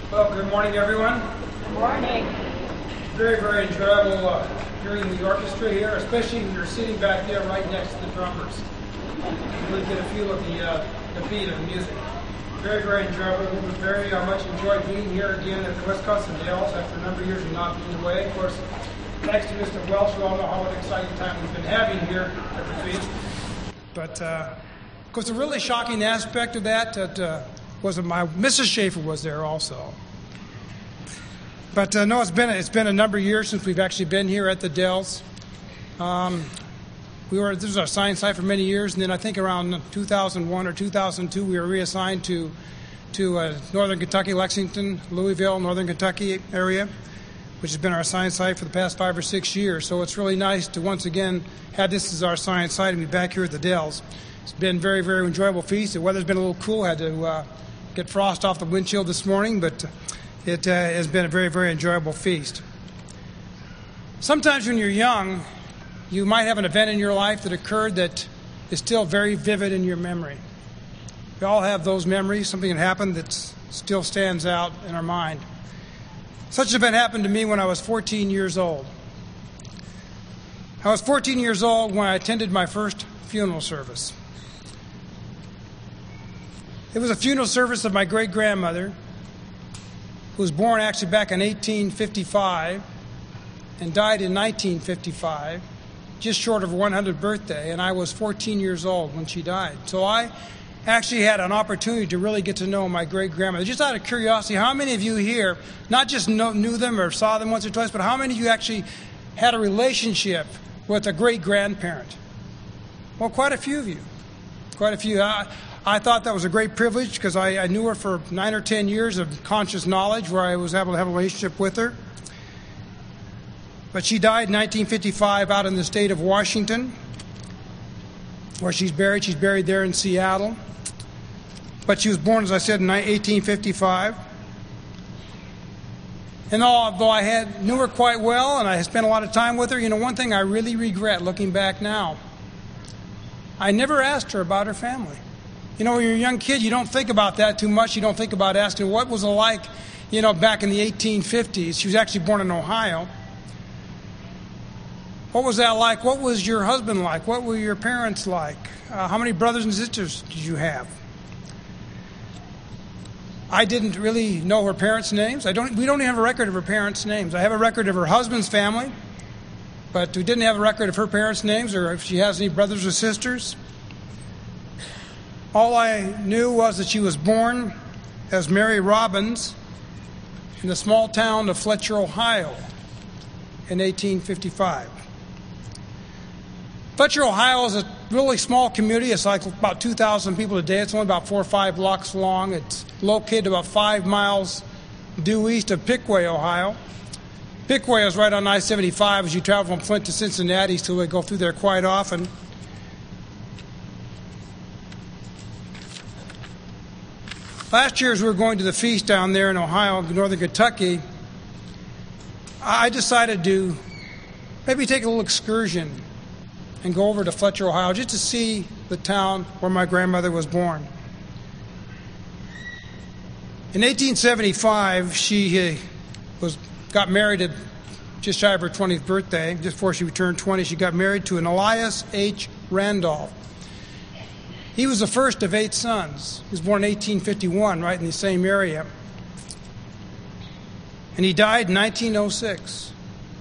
Well, good morning, everyone. Good morning. Very, very enjoyable hearing the orchestra here, especially when you're sitting back there right next to the drummers. You really get a feel of the beat of the music. Very, very enjoyable. We very much enjoyed being here again at the Wisconsin Dells after a number of years of not being away. Of course, thanks to Mr. Welch, we all know how an exciting time we've been having here at the feast. But, of course, the really shocking aspect of that was that Mrs. Schaefer was there also. But no, it's been a number of years since we've actually been here at the Dells. This was our sign site for many years, and then I think around 2001 or 2002 we were reassigned to Northern Kentucky, Lexington, Louisville, Northern Kentucky area, which has been our sign site for the past 5 or 6 years. So it's really nice to once again have this as our sign site and be back here at the Dells. It's been very, very enjoyable feast. The weather's been a little cool. Had to get frost off the windshield this morning, but it has been a very, very enjoyable feast. Sometimes when you're young, you might have an event in your life that occurred that is still very vivid in your memory. We all have those memories, something that happened that still stands out in our mind. Such an event happened to me when I was 14 years old. I was 14 years old when I attended my first funeral service. It was a funeral service of my great-grandmother, who was born actually back in 1855 and died in 1955, just short of her 100th birthday, and I was 14 years old when she died. So I actually had an opportunity to really get to know my great-grandmother. Just out of curiosity, how many of you here not just knew them or saw them once or twice, but how many of you actually had a relationship with a great-grandparent? Well, quite a few of you. Quite a few. I thought that was a great privilege because I knew her for 9 or 10 years of conscious knowledge where I was able to have a relationship with her. But she died in 1955 out in the state of Washington, where she's buried. She's buried there in Seattle. But she was born, as I said, in 1855. And although I knew her quite well and I spent a lot of time with her, one thing I really regret looking back now, I never asked her about her family. When you're a young kid, you don't think about that too much. You don't think about asking what was it like, back in the 1850s. She was actually born in Ohio. What was that like? What was your husband like? What were your parents like? How many brothers and sisters did you have? I didn't really know her parents' names. We don't even have a record of her parents' names. I have a record of her husband's family, but we didn't have a record of her parents' names or if she has any brothers or sisters. All I knew was that she was born as Mary Robbins in the small town of Fletcher, Ohio in 1855. Fletcher, Ohio is a really small community. It's like about 2,000 people today. It's only about 4 or 5 blocks long. It's located about 5 miles due east of Piqua, Ohio. Piqua is right on I-75 as you travel from Flint to Cincinnati, so we go through there quite often. Last year, as we were going to the feast down there in Ohio, Northern Kentucky, I decided to maybe take a little excursion and go over to Fletcher, Ohio, just to see the town where my grandmother was born. In 1875, she got married at just shy of her 20th birthday. Just before she turned 20, she got married to an Elias H. Randolph. He was the first of 8 sons. He was born in 1851, right in the same area. And he died in 1906.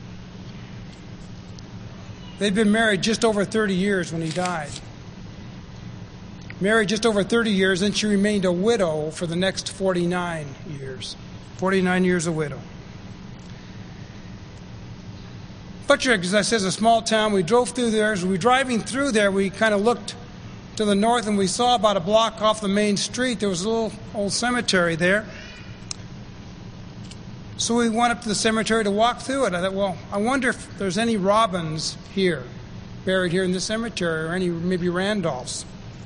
They'd been married just over 30 years when he died. Married just over 30 years, and she remained a widow for the next 49 years. 49 years a widow. Fletcher, as I said, is a small town. We drove through there. As we were driving through there, we kind of looked to the north, and we saw about a block off the main street, there was a little old cemetery there. So we went up to the cemetery to walk through it. I thought, well, I wonder if there's any Robbins here, buried here in the cemetery, or any maybe Randolphs.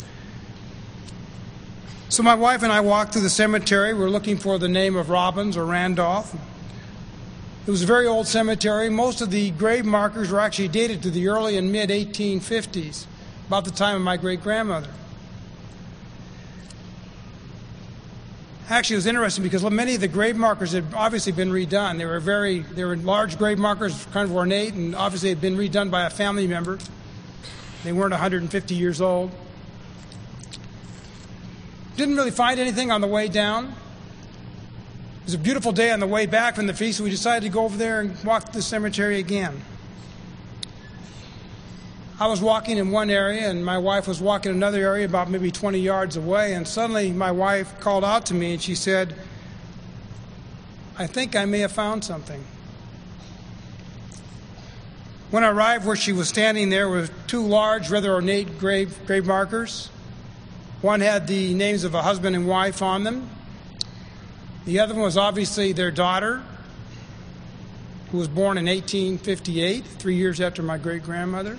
So my wife and I walked through the cemetery. We were looking for the name of Robbins or Randolph. It was a very old cemetery. Most of the grave markers were actually dated to the early and mid-1850s, about the time of my great-grandmother. Actually, it was interesting because many of the grave markers had obviously been redone. They were large grave markers, kind of ornate, and obviously had been redone by a family member. They weren't 150 years old. Didn't really find anything on the way down. It was a beautiful day on the way back from the feast, so we decided to go over there and walk the cemetery again. I was walking in one area, and my wife was walking in another area about maybe 20 yards away, and suddenly my wife called out to me, and she said, "I think I may have found something." When I arrived where she was standing, there were two large, rather ornate grave markers. One had the names of a husband and wife on them. The other one was obviously their daughter, who was born in 1858, 3 years after my great-grandmother.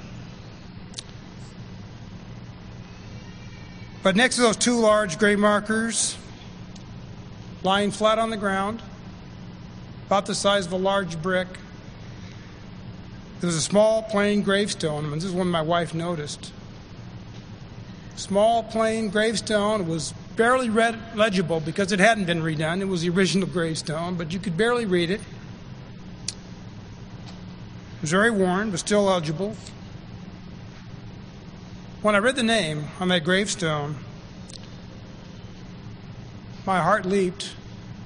But next to those two large grave markers, lying flat on the ground, about the size of a large brick, there was a small plain gravestone, and this is one my wife noticed. Small plain gravestone. It was barely legible because it hadn't been redone. It was the original gravestone, but you could barely read it. It was very worn, but still legible. When I read the name on that gravestone, my heart leaped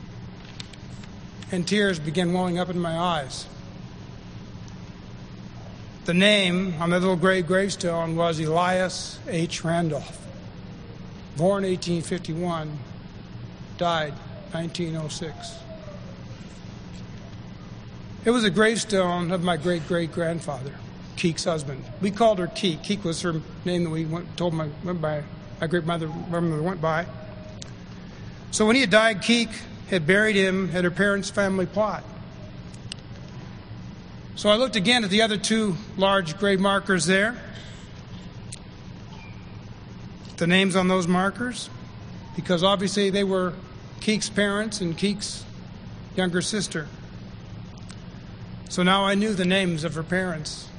and tears began welling up in my eyes. The name on that little gravestone was Elias H. Randolph. Born 1851, died 1906. It was a gravestone of my great-great-grandfather, Keek's husband. We called her Keek. Keek was her name that we told my great-mother went by. So when he had died, Keek had buried him at her parents' family plot. So I looked again at the other two large grave markers there. The names on those markers, because obviously they were Keek's parents and Keek's younger sister. So now I knew the names of her parents.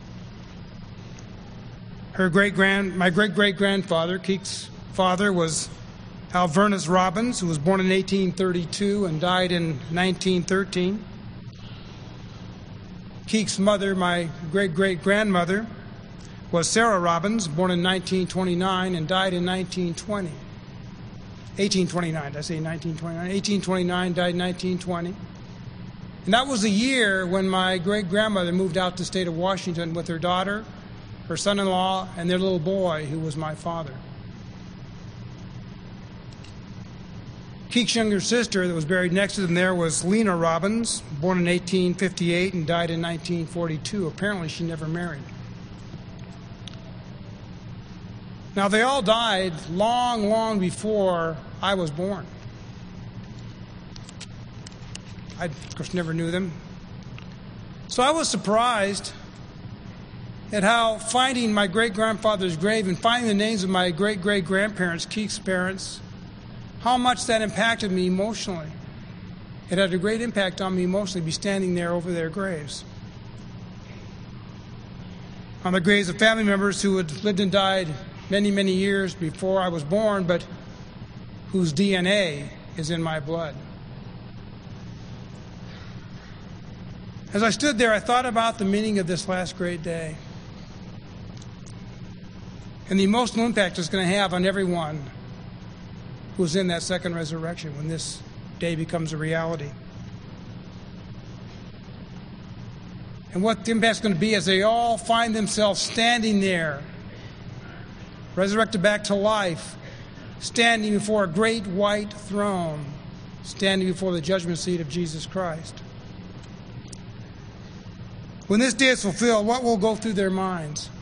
My great-great-grandfather, Keek's father, was Alvernus Robbins, who was born in 1832 and died in 1913. Keek's mother, my great-great-grandmother, was Sarah Robbins, born in 1929 and died in 1829. Did I say 1929? 1829, died in 1920. And that was the year when my great-grandmother moved out to the state of Washington with her daughter, her son-in-law, and their little boy, who was my father. Keek's younger sister that was buried next to them there was Lena Robbins, born in 1858 and died in 1942. Apparently she never married. Now they all died long, long before I was born. I, of course, never knew them. So I was surprised at how finding my great-grandfather's grave and finding the names of my great-great-grandparents, Keek's parents, how much that impacted me emotionally. It had a great impact on me emotionally, be standing there over their graves. On the graves of family members who had lived and died many, many years before I was born, but whose DNA is in my blood. As I stood there, I thought about the meaning of this last great day and the emotional impact it's going to have on everyone who's in that second resurrection when this day becomes a reality. And what the impact's going to be as they all find themselves standing there, resurrected back to life, standing before a great white throne, standing before the judgment seat of Jesus Christ. When this day is fulfilled, what will go through their minds?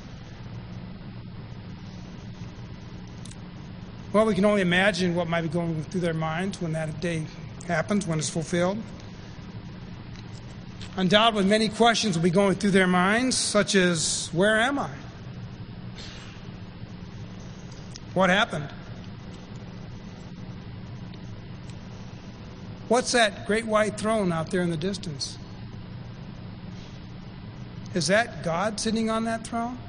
Well, we can only imagine what might be going through their minds when that day happens, when it's fulfilled. Undoubtedly, many questions will be going through their minds, such as, where am I? What happened? What's that great white throne out there in the distance? Is that God sitting on that throne?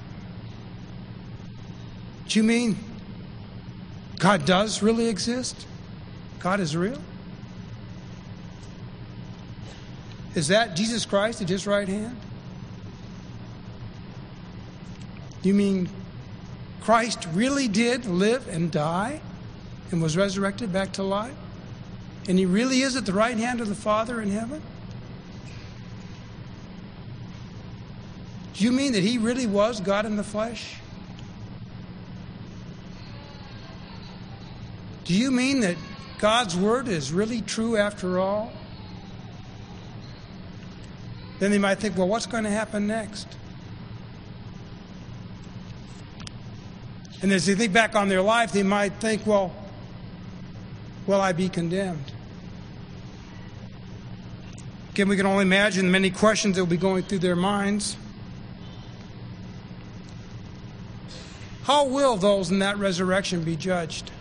Do you mean God does really exist? God is real? Is that Jesus Christ at his right hand? You mean Christ really did live and die and was resurrected back to life? And he really is at the right hand of the Father in heaven? Do you mean that he really was God in the flesh? Do you mean that God's word is really true after all? Then they might think, well, what's going to happen next? And as they think back on their life, they might think, well, will I be condemned? Again, we can only imagine the many questions that will be going through their minds. How will those in that resurrection be judged?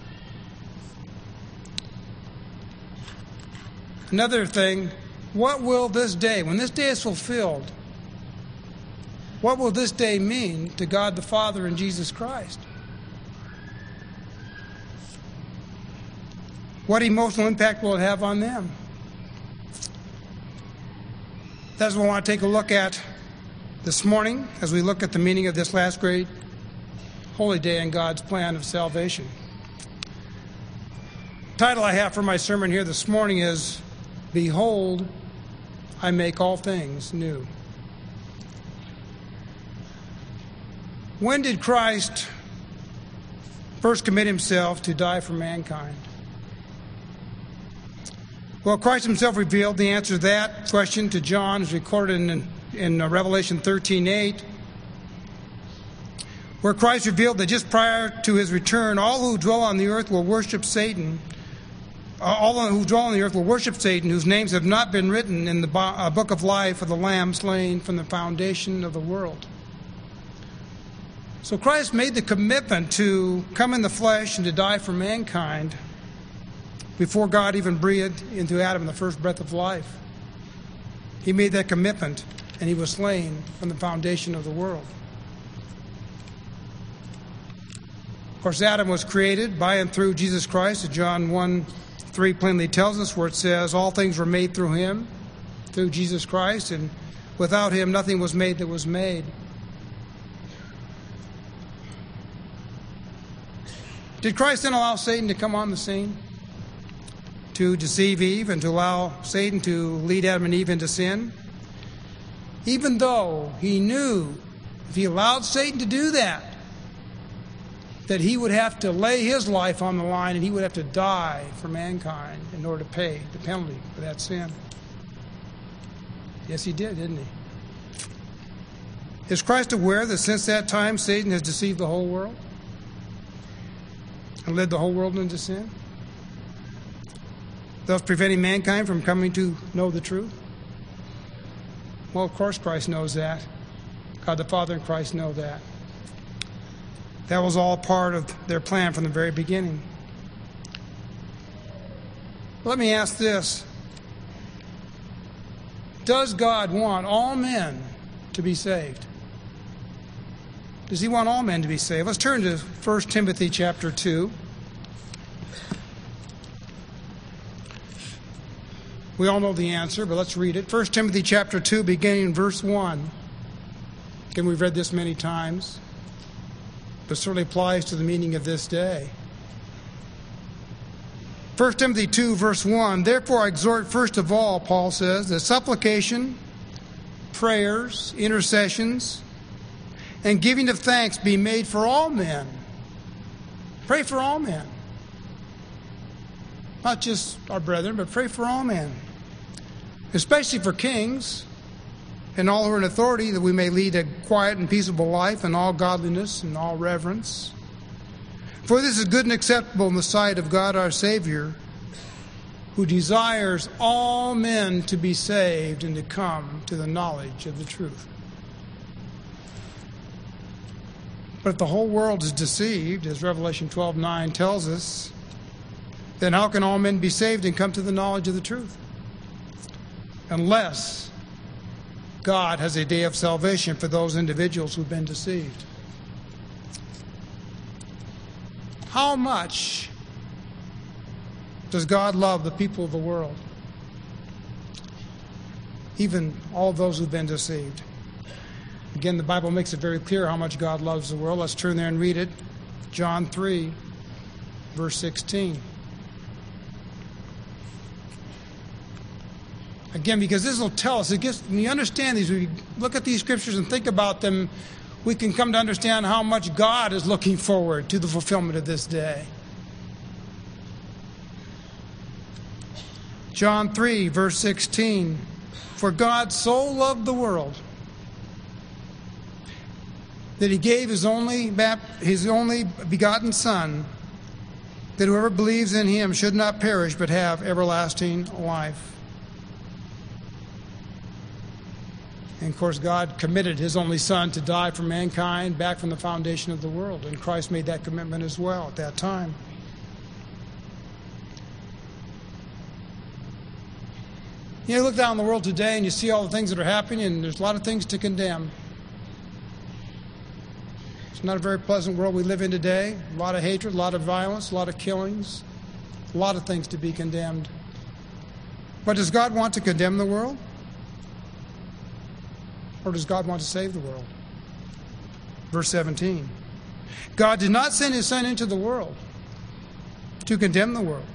Another thing, what will this day, when this day is fulfilled, what will this day mean to God the Father and Jesus Christ? What emotional impact will it have on them? That's what I want to take a look at this morning as we look at the meaning of this last great holy day in God's plan of salvation. The title I have for my sermon here this morning is, Behold, I make all things new. When did Christ first commit himself to die for mankind? Well, Christ himself revealed the answer to that question to John, as recorded in Revelation 13:8, where Christ revealed that just prior to his return, all who dwell on the earth will worship Satan. All who dwell on the earth will worship Satan, whose names have not been written in the book of life of the Lamb slain from the foundation of the world. So Christ made the commitment to come in the flesh and to die for mankind before God even breathed into Adam the first breath of life. He made that commitment, and he was slain from the foundation of the world. Of course, Adam was created by and through Jesus Christ, as John 1:3 plainly tells us, where it says, all things were made through him, through Jesus Christ, and without him nothing was made that was made. Did Christ then allow Satan to come on the scene to deceive Eve and to allow Satan to lead Adam and Eve into sin? Even though he knew if he allowed Satan to do that he would have to lay his life on the line and he would have to die for mankind in order to pay the penalty for that sin. Yes, he did, didn't he? Is Christ aware that since that time Satan has deceived the whole world and led the whole world into sin, thus preventing mankind from coming to know the truth? Well, of course Christ knows that. God the Father and Christ know that. That was all part of their plan from the very beginning. Let me ask this. Does God want all men to be saved? Does he want all men to be saved? Let's turn to 1 Timothy chapter 2. We all know the answer, but let's read it. 1 Timothy chapter 2, beginning in verse 1. Again, we've read this many times, but certainly applies to the meaning of this day. 1 Timothy 2, verse 1, therefore I exhort first of all, Paul says, that supplication, prayers, intercessions, and giving of thanks be made for all men. Pray for all men. Not just our brethren, but pray for all men. Especially for kings and all who are in authority, that we may lead a quiet and peaceable life in all godliness and all reverence. For this is good and acceptable in the sight of God our Savior, who desires all men to be saved and to come to the knowledge of the truth. But if the whole world is deceived, as Revelation 12:9 tells us, then how can all men be saved and come to the knowledge of the truth? Unless God has a day of salvation for those individuals who've been deceived. How much Does God love the people of the world? Even all those who've been deceived. Again, the Bible makes it very clear how much God loves the world. Let's turn there and read it. John 3, verse 16. Again, because this will tell us, when you understand these, we look at these scriptures and think about them, we can come to understand how much God is looking forward to the fulfillment of this day. John 3, verse 16. For God so loved the world that he gave his only begotten Son, that whoever believes in him should not perish but have everlasting life. And of course, God committed his only Son to die for mankind back from the foundation of the world. And Christ made that commitment as well at that time. You look down the world today and you see all the things that are happening, and there's a lot of things to condemn. It's not a very pleasant world we live in today. A lot of hatred, a lot of violence, a lot of killings, a lot of things to be condemned. But does God want to condemn the world? Or does God want to save the world? Verse 17. God did not send his Son into the world to condemn the world,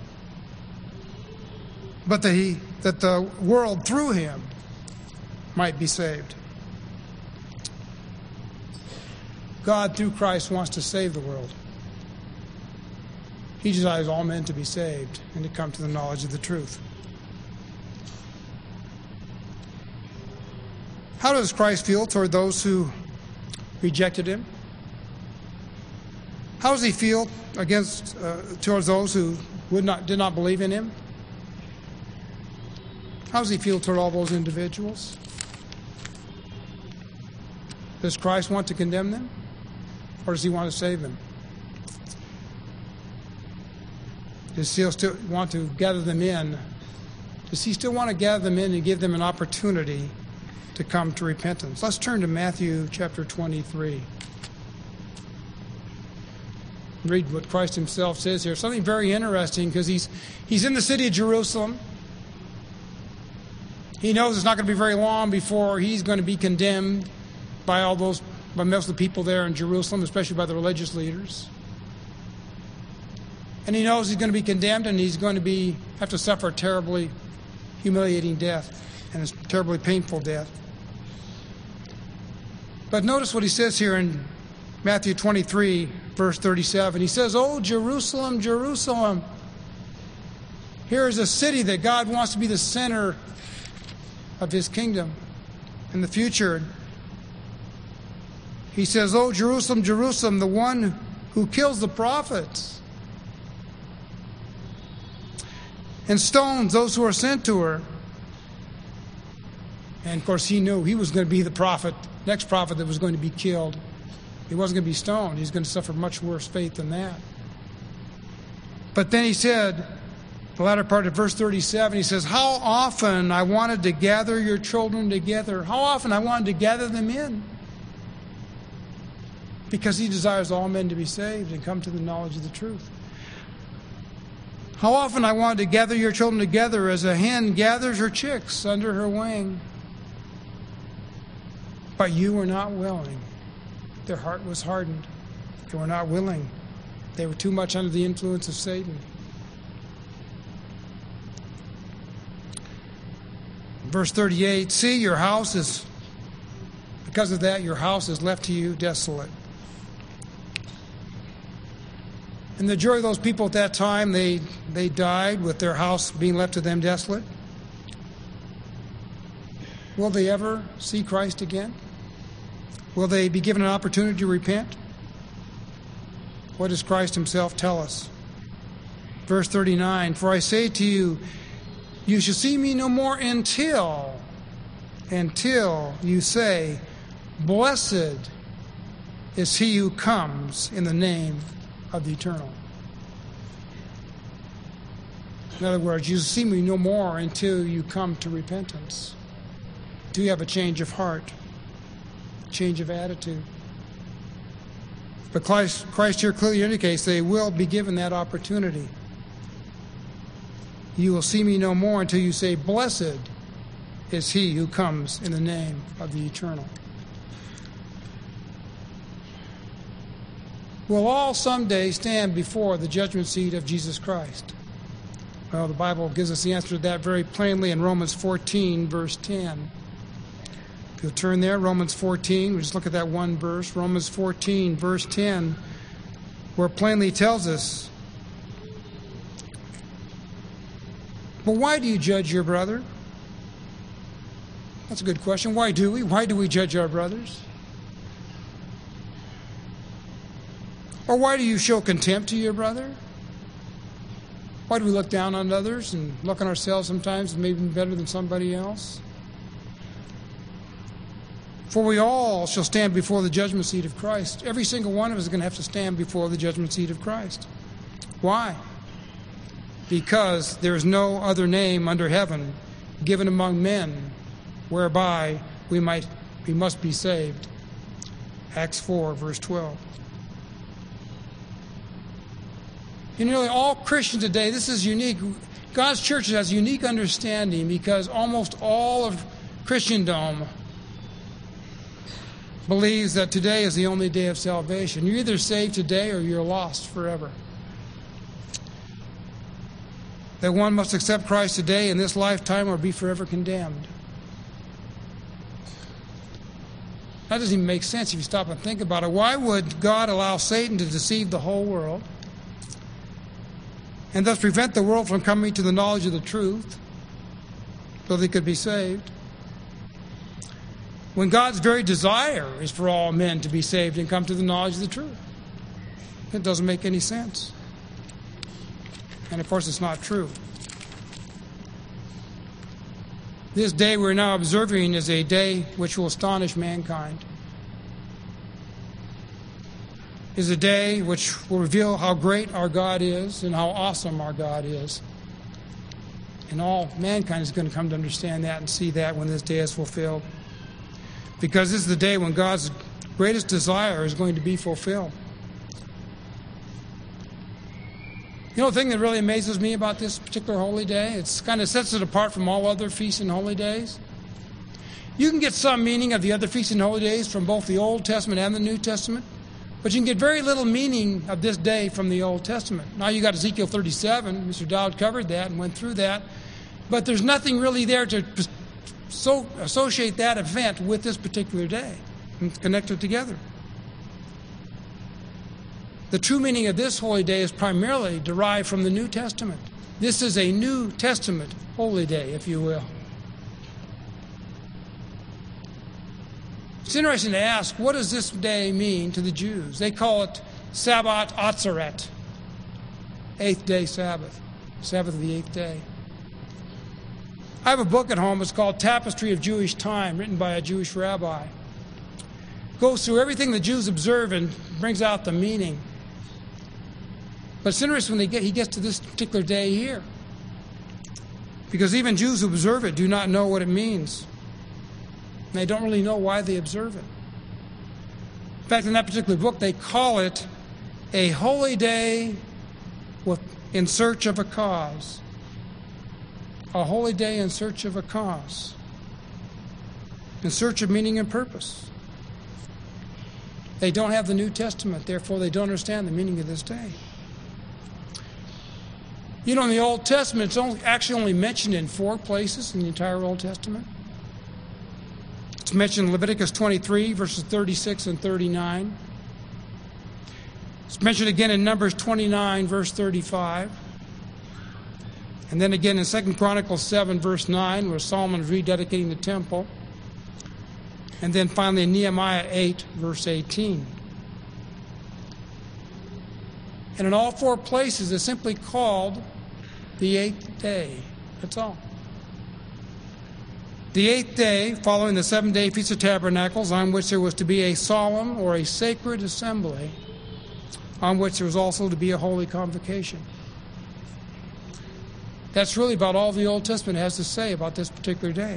but that the world through him might be saved. God, through Christ, wants to save the world. He desires all men to be saved and to come to the knowledge of the truth. How does Christ feel toward those who rejected him? How does he feel towards those who did not believe in him? How does he feel toward all those individuals? Does Christ want to condemn them? Or does he want to save them? Does he still want to gather them in? Does he still want to gather them in and give them an opportunity to come to repentance? Let's turn to Matthew chapter 23. Read what Christ himself says here. Something very interesting, because he's in the city of Jerusalem. He knows it's not going to be very long before he's going to be condemned by most of the people there in Jerusalem, especially by the religious leaders. And he knows he's going to be condemned, and he's going to have to suffer a terribly humiliating death, and a terribly painful death. But notice what he says here in Matthew 23, verse 37. He says, "Oh, Jerusalem, Jerusalem, here is a city that God wants to be the center of his kingdom in the future." He says, "Oh, Jerusalem, Jerusalem, the one who kills the prophets and stones those who are sent to her." And of course, he knew he was going to be the next prophet that was going to be killed. He wasn't going to be stoned. He's going to suffer much worse fate than that. But then he said, the latter part of verse 37, he says, "How often I wanted to gather your children together." How often I wanted to gather them in. Because he desires all men to be saved and come to the knowledge of the truth. How often I wanted to gather your children together as a hen gathers her chicks under her wing. But you were not willing. Their heart was hardened. They were not willing. They were too much under the influence of Satan. Verse 38, "See, because of that, your house is left to you desolate." And the joy of those people at that time, they died with their house being left to them desolate. Will they ever see Christ again? Will they be given an opportunity to repent? What does Christ himself tell us? Verse 39, "For I say to you, you shall see me no more until you say, 'Blessed is he who comes in the name of the Eternal.'" In other words, you see me no more until you come to repentance. Do you have a change of heart, change of attitude? But Christ here clearly indicates they will be given that opportunity. You will see me no more until you say, blessed is he who comes in the name of the Eternal. We'll all someday stand before the judgment seat of Jesus Christ. Well, the Bible gives us the answer to that very plainly in Romans 14, verse 10. If you'll turn there, Romans 14, we'll just look at that one verse, Romans 14, verse 10, where it plainly tells us, but why do you judge your brother? That's a good question. Why do we? Why do we judge our brothers? Or why do you show contempt to your brother? Why do we look down on others and look on ourselves sometimes as maybe better than somebody else? For we all shall stand before the judgment seat of Christ. Every single one of us is going to have to stand before the judgment seat of Christ. Why? Because there is no other name under heaven given among men whereby we must be saved. Acts 4, verse 12. You know, all Christians today, this is unique. God's church has a unique understanding because almost all of Christendom believes that today is the only day of salvation. You're either saved today or you're lost forever. That one must accept Christ today in this lifetime or be forever condemned. That doesn't even make sense if you stop and think about it. Why would God allow Satan to deceive the whole world and thus prevent the world from coming to the knowledge of the truth so they could be saved, when God's very desire is for all men to be saved and come to the knowledge of the truth? It doesn't make any sense. And of course, it's not true. This day we're now observing is a day which will astonish mankind. Is a day which will reveal how great our God is and how awesome our God is. And all mankind is going to come to understand that and see that when this day is fulfilled. Because this is the day when God's greatest desire is going to be fulfilled. You know the thing that really amazes me about this particular holy day? It kind of sets it apart from all other feasts and holy days. You can get some meaning of the other feasts and holy days from both the Old Testament and the New Testament, but you can get very little meaning of this day from the Old Testament. Now you got Ezekiel 37. Mr. Dowd covered that and went through that, but there's nothing really there to associate that event with this particular day and connect it together. The true meaning of this holy day is primarily derived from the New Testament. This is a New Testament holy day, if you will. It's interesting to ask, what does this day mean to the Jews? They call it Sabbat Atzeret, 8th day Sabbath, Sabbath of the 8th day. I have a book at home. It's called Tapestry of Jewish Time, written by a Jewish rabbi. It goes through everything the Jews observe and brings out the meaning. But it's interesting when he gets to this particular day here, because even Jews who observe it do not know what it means. And they don't really know why they observe it. In fact, in that particular book, they call it a holy day in search of a cause. A holy day in search of a cause. In search of meaning and purpose. They don't have the New Testament, therefore they don't understand the meaning of this day. You know, in the Old Testament, it's actually only mentioned in 4 places in the entire Old Testament. It's mentioned in Leviticus 23, verses 36 and 39. It's mentioned again in Numbers 29, verse 35. And then again in 2 Chronicles 7, verse 9, where Solomon is rededicating the temple. And then finally in Nehemiah 8, verse 18. And in all 4 places, it's simply called the 8th day. That's all. The 8th day, following the 7-day Feast of Tabernacles, on which there was to be a solemn or a sacred assembly, on which there was also to be a holy convocation. That's really about all the Old Testament has to say about this particular day.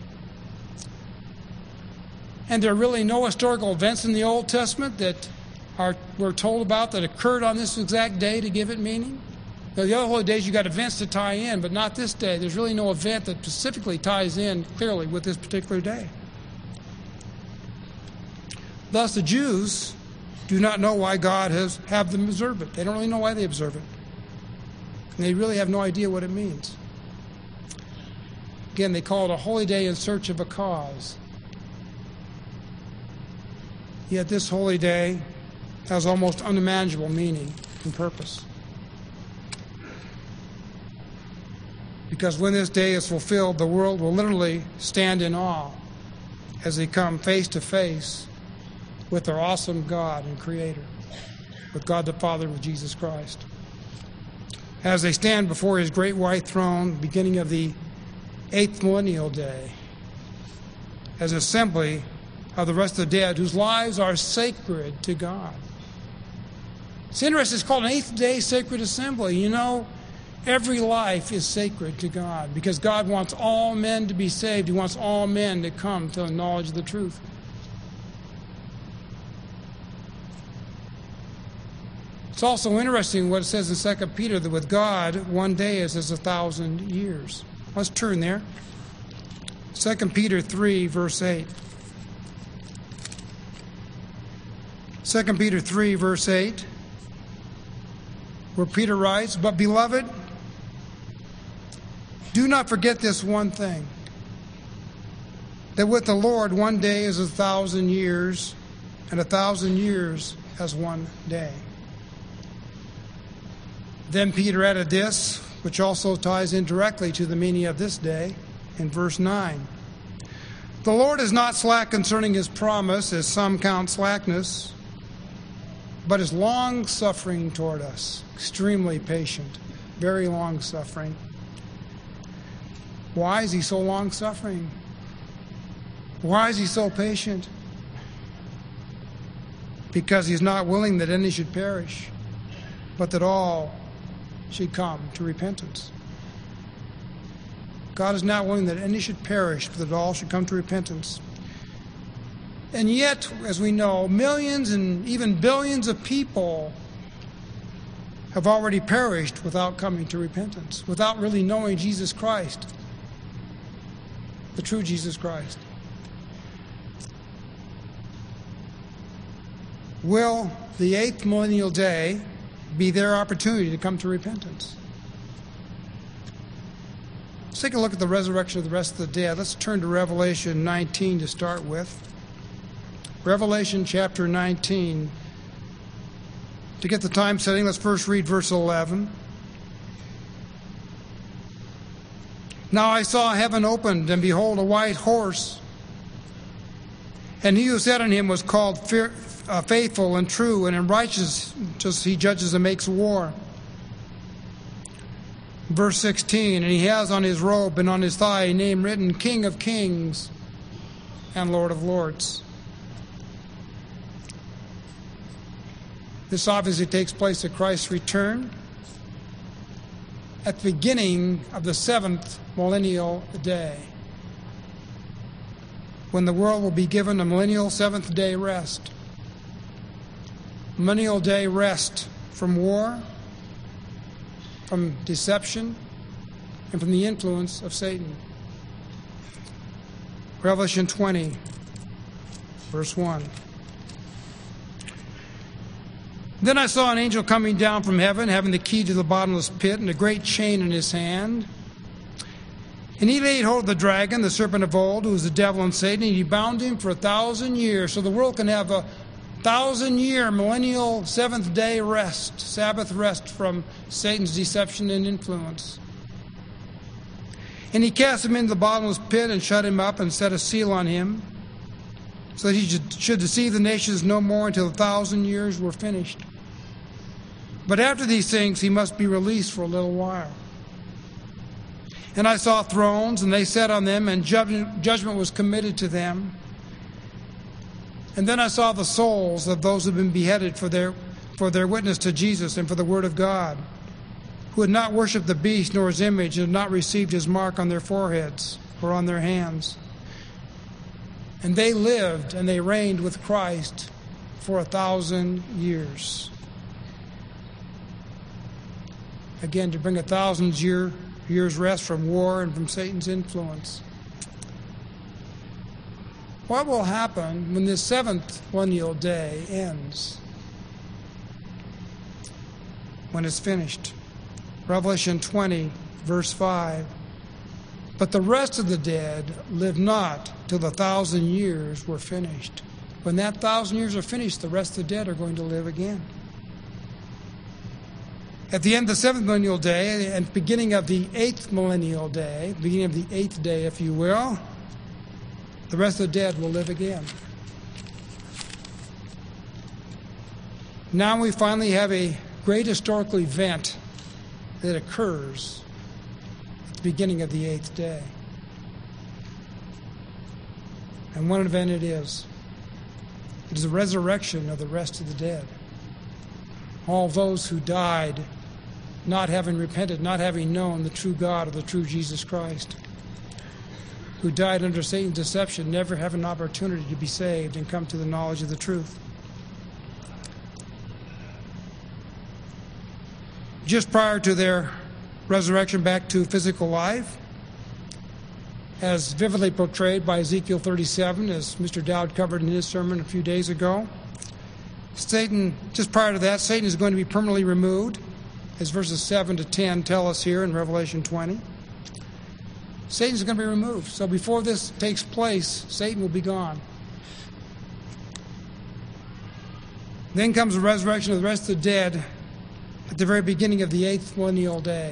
And there are really no historical events in the Old Testament that we're told about that occurred on this exact day to give it meaning. Now, the other holy days, you got events to tie in, but not this day. There's really no event that specifically ties in clearly with this particular day. Thus, the Jews do not know why God has have them observe it. They don't really know why they observe it. And they really have no idea what it means. Again, they call it a holy day in search of a cause. Yet this holy day has almost unimaginable meaning and purpose. Because when this day is fulfilled, the world will literally stand in awe as they come face to face with their awesome God and Creator, with God the Father, with Jesus Christ. As they stand before His great white throne, beginning of the 8th millennial day, as an assembly of the rest of the dead whose lives are sacred to God. It's interesting, it's called an 8th day sacred assembly. You know, every life is sacred to God because God wants all men to be saved. He wants all men to come to the knowledge of the truth. It's also interesting what it says in 2 Peter that with God, one day is as 1,000 years. Let's turn there. 2 Peter 3, verse 8. 2 Peter 3, verse 8, where Peter writes, "But beloved, do not forget this one thing, that with the Lord 1 day is 1,000 years, and 1,000 years as 1 day." Then Peter added this, which also ties in directly to the meaning of this day, in verse 9. "The Lord is not slack concerning His promise, as some count slackness, but is long-suffering toward us," extremely patient, very long-suffering. Why is He so long-suffering? Why is He so patient? Because He's not willing that any should perish, but that all should come to repentance. God is not willing that any should perish, but that all should come to repentance. And yet, as we know, millions and even billions of people have already perished without coming to repentance, without really knowing Jesus Christ, the true Jesus Christ. Will the 8th millennial day be their opportunity to come to repentance? Let's take a look at the resurrection of the rest of the dead. Let's turn to Revelation 19 to start with. Revelation chapter 19. To get the time setting, let's first read verse 11. "Now I saw heaven opened, and behold, a white horse. And he who sat on him was called faithful and true, and in righteousness he judges and makes war." Verse 16, "And he has on his robe and on his thigh a name written, King of Kings and Lord of Lords." This obviously takes place at Christ's return at the beginning of the 7th millennial day, when the world will be given a millennial 7th day rest. Millennial day rest from war, from deception, and from the influence of Satan. Revelation 20, verse 1. "Then I saw an angel coming down from heaven, having the key to the bottomless pit and a great chain in his hand. And he laid hold of the dragon, the serpent of old, who is the devil and Satan, and he bound him for 1,000 years. So the world can have a 1,000-year millennial 7th day rest, Sabbath rest from Satan's deception and influence. And he cast him into the bottomless pit and shut him up and set a seal on him, so that he should deceive the nations no more until 1,000 years were finished. But after these things he must be released for a little while. And I saw thrones, and they sat on them, and judgment was committed to them. And then I saw the souls of those who had been beheaded for their witness to Jesus and for the word of God, who had not worshipped the beast nor his image, and had not received his mark on their foreheads or on their hands. And they lived and they reigned with Christ for 1,000 years. again to bring 1,000 years rest from war and from Satan's influence. What will happen when this seventh millennial day ends? When it's finished. Revelation 20, verse 5. But the rest of the dead live not till the 1,000 years were finished. When that 1,000 years are finished, the rest of the dead are going to live again. At the end of the seventh millennial day and beginning of the eighth millennial day, beginning of the eighth day, if you will, the rest of the dead will live again. Now we finally have a great historical event that occurs at the beginning of the eighth day. And what event it is. It is the resurrection of the rest of the dead. All those who died not having repented, not having known the true God or the true Jesus Christ, who died under Satan's deception, never have an opportunity to be saved and come to the knowledge of the truth. Just prior to their resurrection back to physical life, as vividly portrayed by Ezekiel 37, as Mr. Dowd covered in his sermon a few days ago, Satan, just prior to that, Satan is going to be permanently removed, as verses 7 to 10 tell us here in Revelation 20. Satan's going to be removed. So before this takes place, Satan will be gone. Then comes the resurrection of the rest of the dead at the very beginning of the eighth millennial day.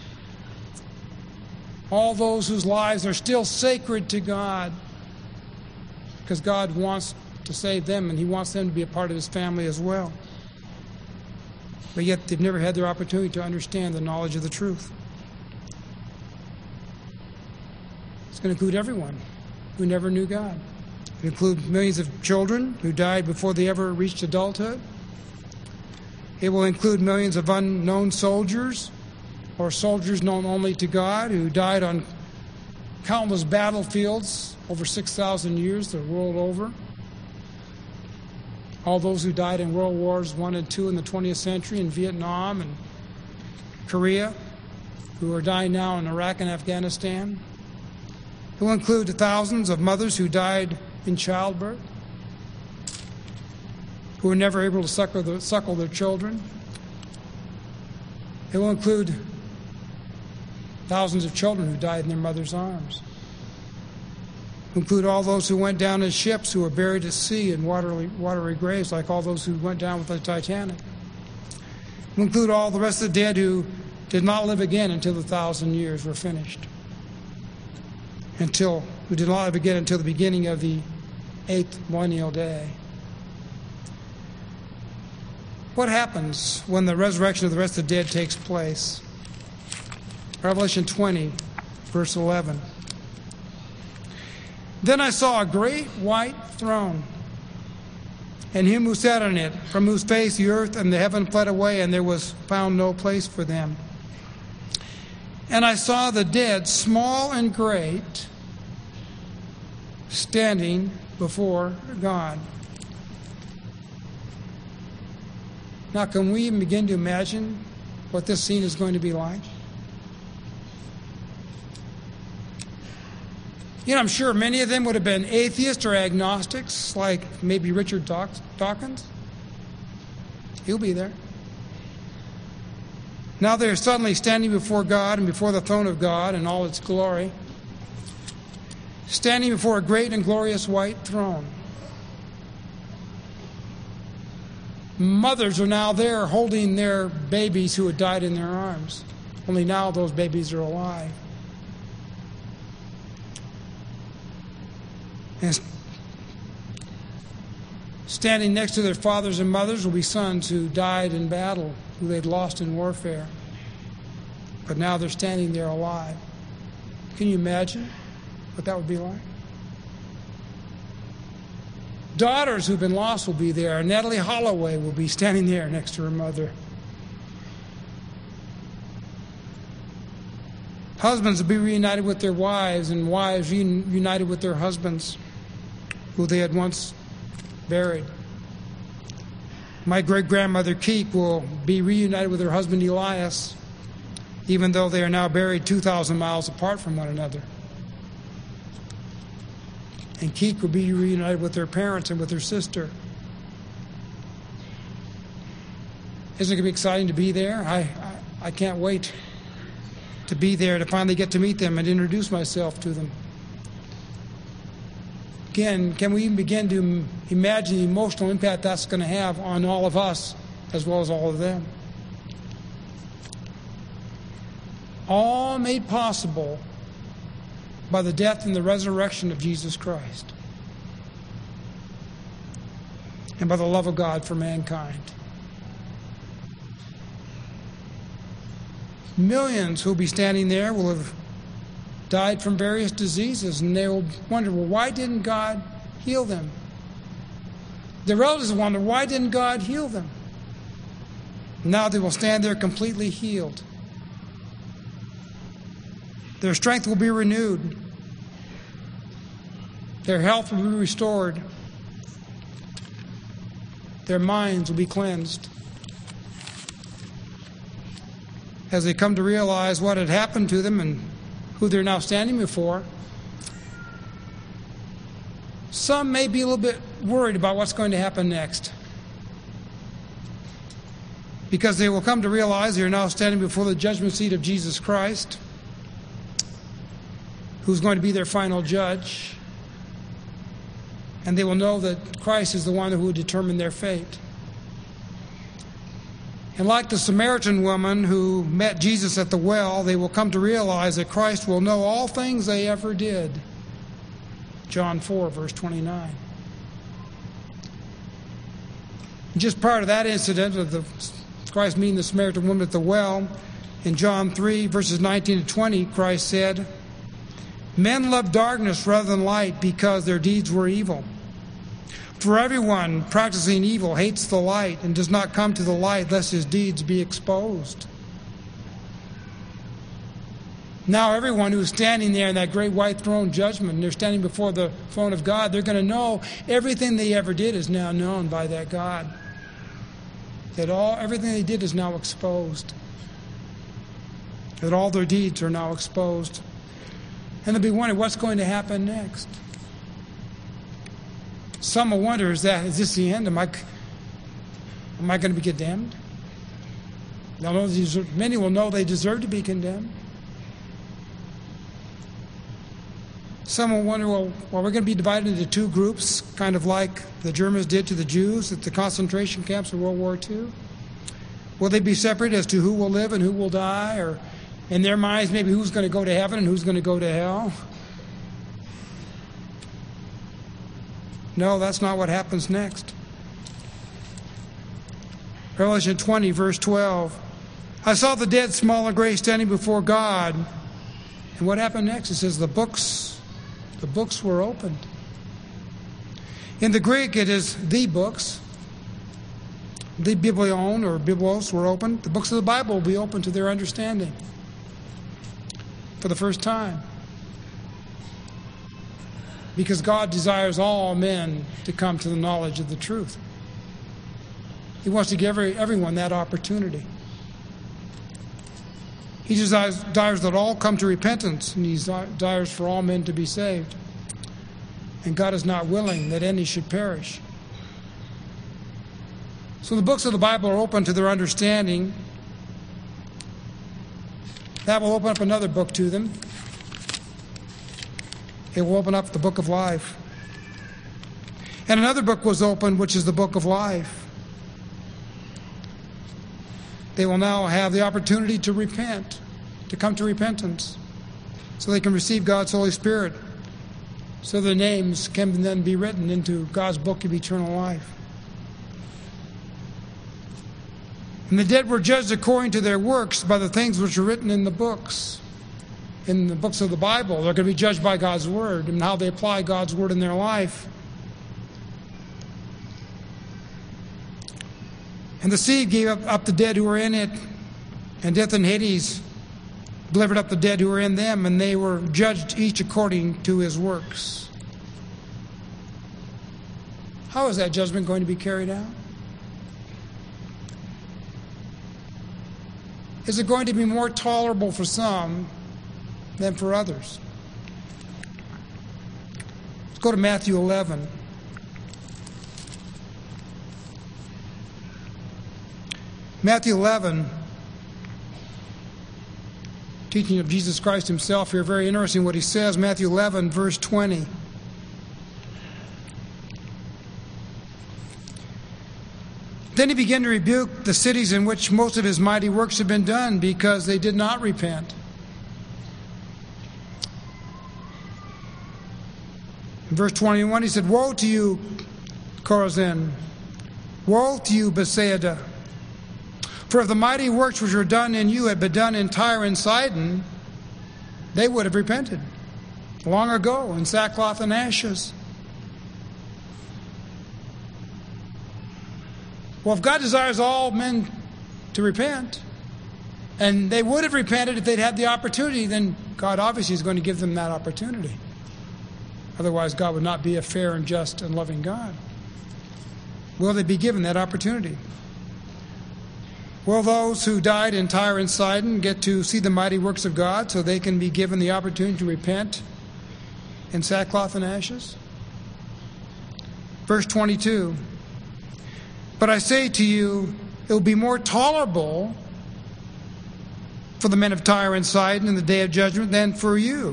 All those whose lives are still sacred to God, because God wants to save them and He wants them to be a part of His family as well. But yet they've never had their opportunity to understand the knowledge of the truth. It's going to include everyone who never knew God. It will include millions of children who died before they ever reached adulthood. It will include millions of unknown soldiers or soldiers known only to God who died on countless battlefields over 6,000 years the world over. All those who died in World Wars I and II in the 20th century, in Vietnam and Korea, who are dying now in Iraq and Afghanistan. It will include the thousands of mothers who died in childbirth, who were never able to suckle their children. It will include thousands of children who died in their mother's arms. It will include all those who went down in ships, who were buried at sea in watery graves, like all those who went down with the Titanic. It will include all the rest of the dead who did not live again until the 1,000 years were finished. Who did not live again until the beginning of the eighth millennial day. What happens when the resurrection of the rest of the dead takes place? Revelation 20, verse 11. Then I saw a great white throne, and him who sat on it, from whose face the earth and the heaven fled away, and there was found no place for them. And I saw the dead, small and great, standing before God. Now, can we even begin to imagine what this scene is going to be like? You know, I'm sure many of them would have been atheists or agnostics, like maybe Richard Dawkins. He'll be there. Now they're suddenly standing before God and before the throne of God in all its glory, standing before a great and glorious white throne. Mothers are now there holding their babies who had died in their arms. Only now those babies are alive. And standing next to their fathers and mothers will be sons who died in battle, who they'd lost in warfare. But now they're standing there alive. Can you imagine what that would be like? Daughters who've been lost will be there. Natalie Holloway will be standing there next to her mother. Husbands will be reunited with their wives, and wives reunited with their husbands who they had once buried. My great-grandmother Keek will be reunited with her husband Elias even though they are now buried 2,000 miles apart from one another. And Keek will be reunited with their parents and with their sister. Isn't it going to be exciting to be there? I can't wait to be there, to finally get to meet them and introduce myself to them. Again, can we even begin to imagine the emotional impact that's going to have on all of us as well as all of them? All made possible by the death and the resurrection of Jesus Christ and by the love of God for mankind. Millions who will be standing there will have died from various diseases, and they will wonder, well, why didn't God heal them? Their relatives will wonder, why didn't God heal them? Now they will stand there completely healed. Their strength will be renewed. Their health will be restored. Their minds will be cleansed. As they come to realize what had happened to them and who they're now standing before, some may be a little bit worried about what's going to happen next, because they will come to realize they are now standing before the judgment seat of Jesus Christ, who's going to be their final judge, and they will know that Christ is the one who will determine their fate. And like the Samaritan woman who met Jesus at the well, they will come to realize that Christ will know all things they ever did. John 4, verse 29. Just prior to that incident of Christ meeting the Samaritan woman at the well, in John 3, verses 19 to 20, Christ said, "Men love darkness rather than light because their deeds were evil. For everyone practicing evil hates the light and does not come to the light lest his deeds be exposed." Now everyone who's standing there in that great white throne judgment, and they're standing before the throne of God, they're going to know everything they ever did is now known by that God. That everything they did is now exposed. That all their deeds are now exposed. And they'll be wondering what's going to happen next. Some will wonder, is this the end? Am I going to be condemned? Many will know they deserve to be condemned. Some will wonder, well, we're going to be divided into two groups, kind of like the Germans did to the Jews at the concentration camps of World War II. Will they be separate as to who will live and who will die? Or in their minds, maybe who's going to go to heaven and who's going to go to hell? No, that's not what happens next. Revelation 20, verse 12. I saw the dead, small and great, standing before God. And what happened next? It says the books were opened. In the Greek, it is the books. The biblion or biblos were opened. The books of the Bible will be open to their understanding for the first time. Because God desires all men to come to the knowledge of the truth. He wants to give everyone that opportunity. He desires that all come to repentance, and He desires for all men to be saved. And God is not willing that any should perish. So the books of the Bible are open to their understanding. That will open up another book to them. It will open up the book of life. And another book was opened, which is the book of life. They will now have the opportunity to repent, to come to repentance, so they can receive God's Holy Spirit, so their names can then be written into God's book of eternal life. And the dead were judged according to their works by the things which are written in the books. In the books of the Bible, they're going to be judged by God's Word and how they apply God's Word in their life. And the sea gave up the dead who were in it, and death and Hades delivered up the dead who were in them, and they were judged each according to his works. How is that judgment going to be carried out? is it going to be more tolerable for some than for others? Let's go to Matthew 11. Matthew 11, teaching of Jesus Christ himself here, very interesting what he says. Matthew 11, verse 20. Then he began to rebuke the cities in which most of his mighty works had been done, because they did not repent. In verse 21, he said, "Woe to you, Chorazin! Woe to you, Bethsaida! For if the mighty works which were done in you had been done in Tyre and Sidon, they would have repented long ago in sackcloth and ashes." Well, if God desires all men to repent, and they would have repented if they'd had the opportunity, then God obviously is going to give them that opportunity. Otherwise, God would not be a fair and just and loving God. Will they be given that opportunity? Will those who died in Tyre and Sidon get to see the mighty works of God so they can be given the opportunity to repent in sackcloth and ashes? Verse 22, "But I say to you, it will be more tolerable for the men of Tyre and Sidon in the day of judgment than for you."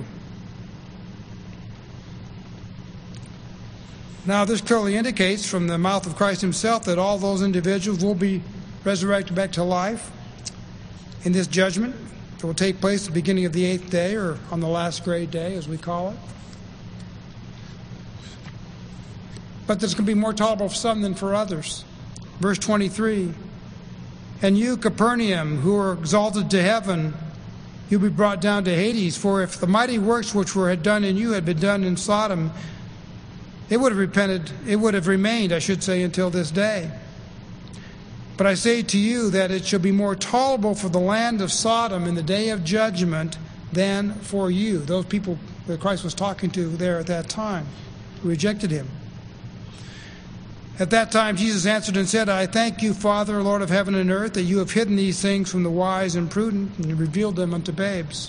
Now, this clearly indicates from the mouth of Christ himself that all those individuals will be resurrected back to life in this judgment that will take place at the beginning of the 8th day, or on the last great day, as we call it. But there's going to be more tolerable for some than for others. Verse 23, "And you, Capernaum, who are exalted to heaven, you'll be brought down to Hades. For if the mighty works which were done in you had been done in Sodom, it would have remained, until this day. But I say to you that it shall be more tolerable for the land of Sodom in the day of judgment than for you." Those people that Christ was talking to there at that time, who rejected him. At that time Jesus answered and said, "I thank you, Father, Lord of heaven and earth, that you have hidden these things from the wise and prudent and revealed them unto babes."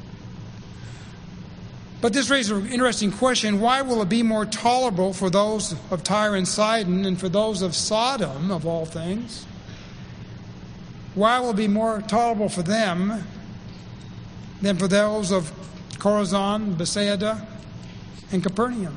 But this raises an interesting question. Why will it be more tolerable for those of Tyre and Sidon and for those of Sodom, of all things? Why will it be more tolerable for them than for those of Chorazin, Bethsaida, and Capernaum?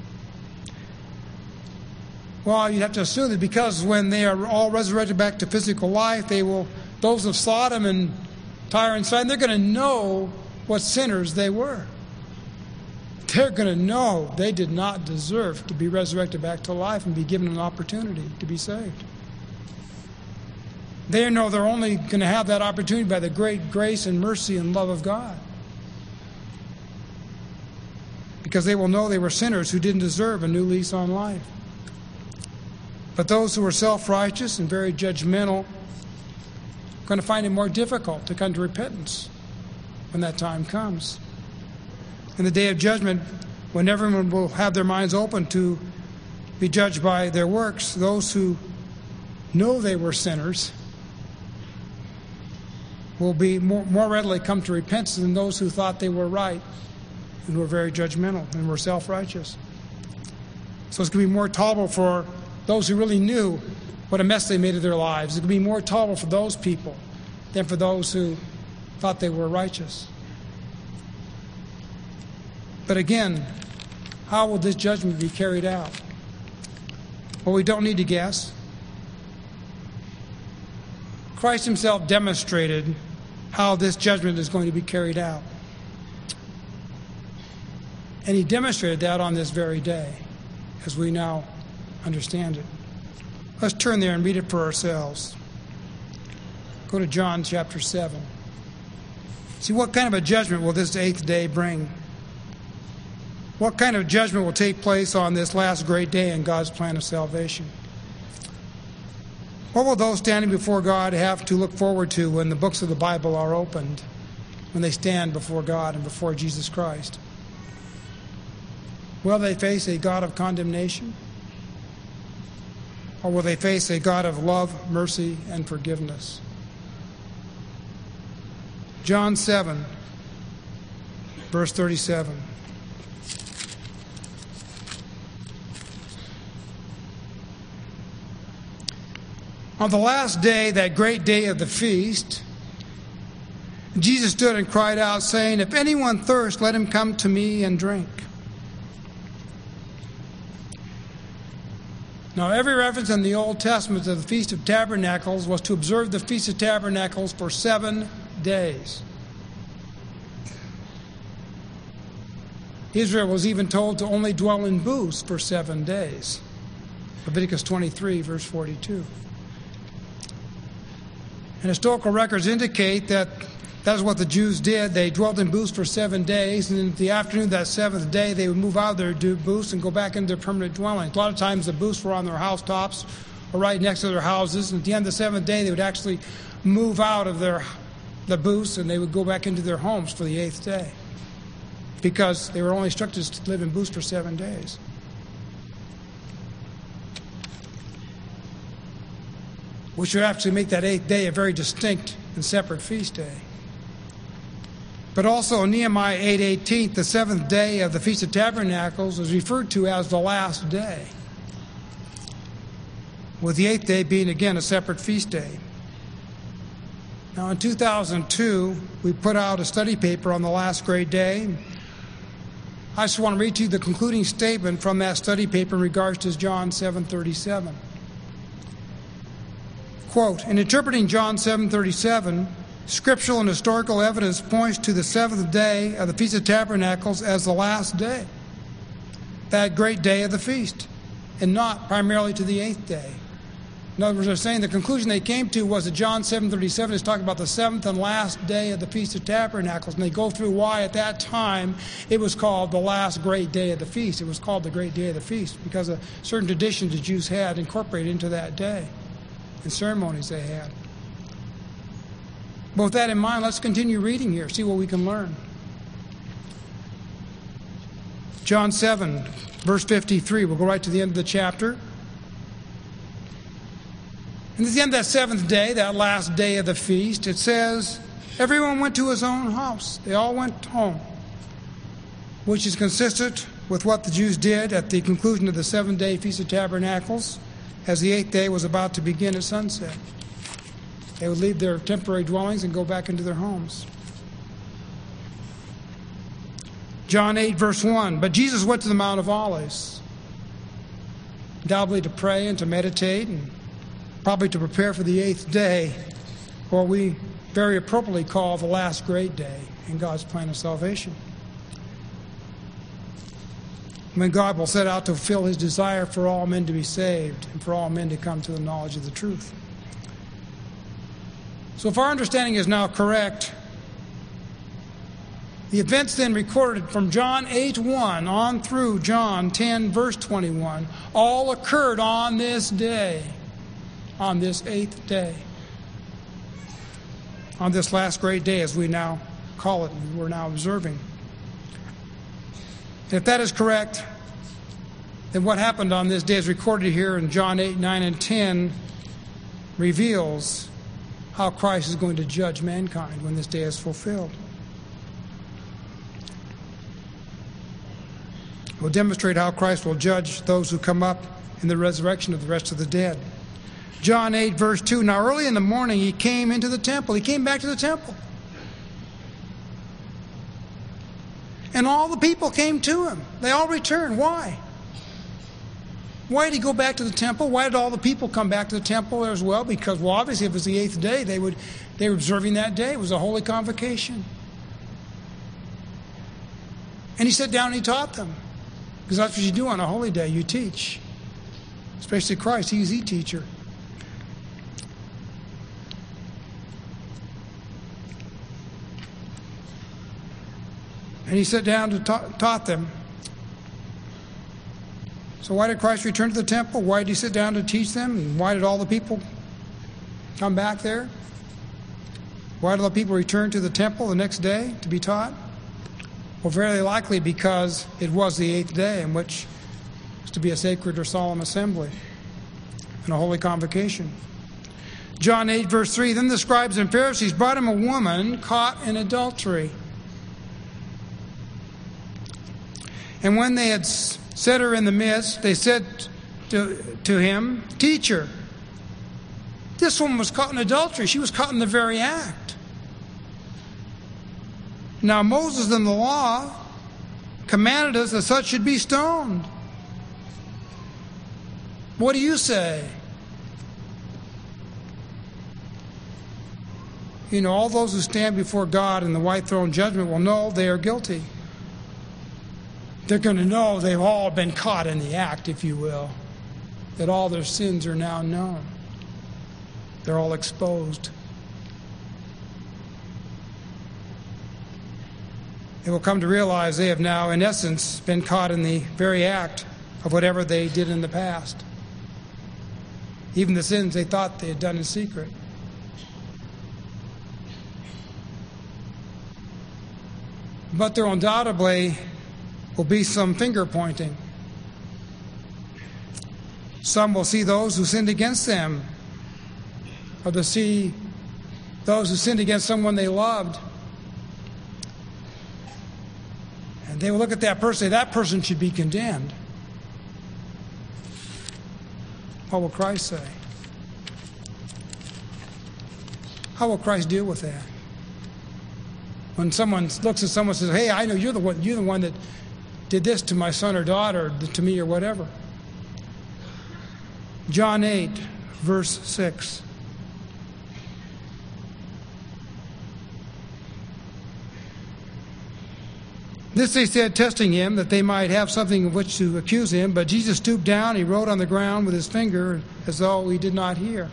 Well, you'd have to assume that because when they are all resurrected back to physical life, those of Sodom and Tyre and Sidon, they're going to know what sinners they were. They're going to know they did not deserve to be resurrected back to life and be given an opportunity to be saved. They know they're only going to have that opportunity by the great grace and mercy and love of God. Because they will know they were sinners who didn't deserve a new lease on life. But those who are self-righteous and very judgmental are going to find it more difficult to come to repentance when that time comes. In the day of judgment, when everyone will have their minds open to be judged by their works, those who know they were sinners will be more readily come to repentance than those who thought they were right and were very judgmental and were self-righteous. So it's going to be more tolerable for those who really knew what a mess they made of their lives. It's going to be more tolerable for those people than for those who thought they were righteous. But again, how will this judgment be carried out? Well, we don't need to guess. Christ himself demonstrated how this judgment is going to be carried out. And he demonstrated that on this very day, as we now understand it. Let's turn there and read it for ourselves. Go to John chapter 7. See, what kind of a judgment will this 8th day bring? What kind of judgment will take place on this last great day in God's plan of salvation? What will those standing before God have to look forward to when the books of the Bible are opened, when they stand before God and before Jesus Christ? Will they face a God of condemnation? Or will they face a God of love, mercy, and forgiveness? John 7, verse 37. On the last day, that great day of the feast, Jesus stood and cried out, saying, "If anyone thirst, let him come to me and drink." Now, every reference in the Old Testament to the Feast of Tabernacles was to observe the Feast of Tabernacles for 7 days. Israel was even told to only dwell in booths for 7 days. Leviticus 23, verse 42. And historical records indicate that that's what the Jews did. They dwelt in booths for 7 days, and in the afternoon of that 7th day, they would move out of their booths and go back into their permanent dwellings. A lot of times the booths were on their housetops or right next to their houses, and at the end of the 7th day, they would actually move out of the booths, and they would go back into their homes for the 8th day, because they were only instructed to live in booths for 7 days. Which would actually make that 8th day a very distinct and separate feast day. But also in Nehemiah 8:18, the 7th day of the Feast of Tabernacles is referred to as the last day, with the 8th day being again a separate feast day. Now in 2002, we put out a study paper on the last great day. I just want to read to you the concluding statement from that study paper in regards to John 7:37. Quote, "In interpreting John 7:37, scriptural and historical evidence points to the 7th day of the Feast of Tabernacles as the last day, that great day of the feast, and not primarily to the 8th day." In other words, they're saying the conclusion they came to was that John 7:37 is talking about the 7th and last day of the Feast of Tabernacles, and they go through why at that time it was called the last great day of the feast. It was called the great day of the feast because of certain traditions the Jews had incorporated into that day and ceremonies they had. But with that in mind, let's continue reading here, see what we can learn. John 7, verse 53. We'll go right to the end of the chapter. And at the end of that 7th day, that last day of the feast, it says, everyone went to his own house. They all went home, which is consistent with what the Jews did at the conclusion of the 7-day Feast of Tabernacles, as the 8th day was about to begin at sunset. They would leave their temporary dwellings and go back into their homes. John 8, verse 1. But Jesus went to the Mount of Olives, undoubtedly to pray and to meditate, and probably to prepare for the 8th day, what we very appropriately call the last great day in God's plan of salvation, when God will set out to fulfill his desire for all men to be saved and for all men to come to the knowledge of the truth. So if our understanding is now correct, the events then recorded from John 8:1 on through John 10, verse 21, all occurred on this day, on this 8th day, on this last great day, as we now call it, and we're now observing. If that is correct, then what happened on this day is recorded here in John 8, 9, and 10 reveals how Christ is going to judge mankind when this day is fulfilled. It will demonstrate how Christ will judge those who come up in the resurrection of the rest of the dead. John 8, verse 2, now early in the morning he came into the temple. He came back to the temple. And all the people came to him. They all returned. Why? Why did he go back to the temple? Why did all the people come back to the temple as well? Because, well, obviously, if it was the 8th day, they were observing that day. It was a holy convocation. And he sat down and he taught them. Because that's what you do on a holy day. You teach. Especially Christ. He's the teacher. And he sat down to taught them. So why did Christ return to the temple? Why did he sit down to teach them? And why did all the people come back there? Why did all the people return to the temple the next day to be taught? Well, very likely because it was the 8th day, in which was to be a sacred or solemn assembly and a holy convocation. John 8, verse 3, then the scribes and Pharisees brought him a woman caught in adultery. And when they had set her in the midst, they said to him, Teacher, this woman was caught in adultery. She was caught in the very act. Now Moses in the law commanded us that such should be stoned. What do you say? You know, all those who stand before God in the white throne judgment will know they are guilty. They're going to know they've all been caught in the act, if you will, that all their sins are now known. They're all exposed. They will come to realize they have now, in essence, been caught in the very act of whatever they did in the past. Even the sins they thought they had done in secret. But there undoubtedly will be some finger pointing. Some will see those who sinned against them, or they'll see those who sinned against someone they loved. And they will look at that person and say, that person should be condemned. What will Christ say? How will Christ deal with that? When someone looks at someone and says, hey, I know you're the one that did this to my son or daughter, to me or whatever. John 8, verse 6. This they said, testing him, that they might have something of which to accuse him. But Jesus stooped down, he wrote on the ground with his finger, as though he did not hear.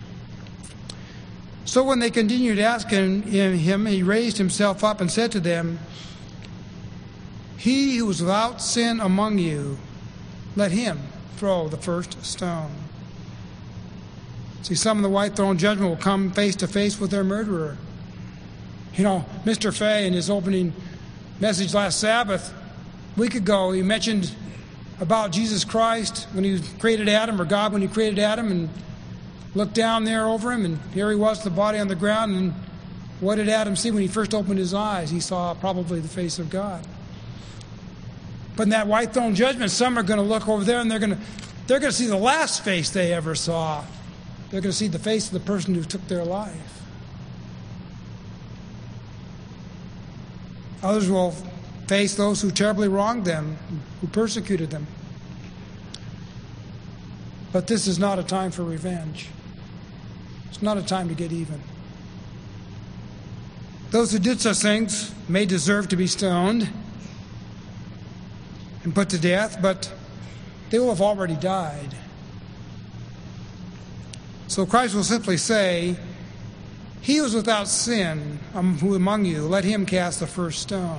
So when they continued asking him, he raised himself up and said to them, he who is without sin among you, let him throw the first stone. See, some of the white throne judgment will come face to face with their murderer. You know, Mr. Fay in his opening message last Sabbath, a week ago, he mentioned about Jesus Christ when he created Adam, or God when he created Adam, and looked down there over him, and here he was, the body on the ground, and what did Adam see when he first opened his eyes? He saw probably the face of God. But in that white throne judgment, some are going to look over there and they're going to see the last face they ever saw. They're going to see the face of the person who took their life. Others will face those who terribly wronged them, who persecuted them. But this is not a time for revenge. It's not a time to get even. Those who did such things may deserve to be stoned and put to death, but they will have already died. So Christ will simply say, he who is without sin who among you, let him cast the first stone.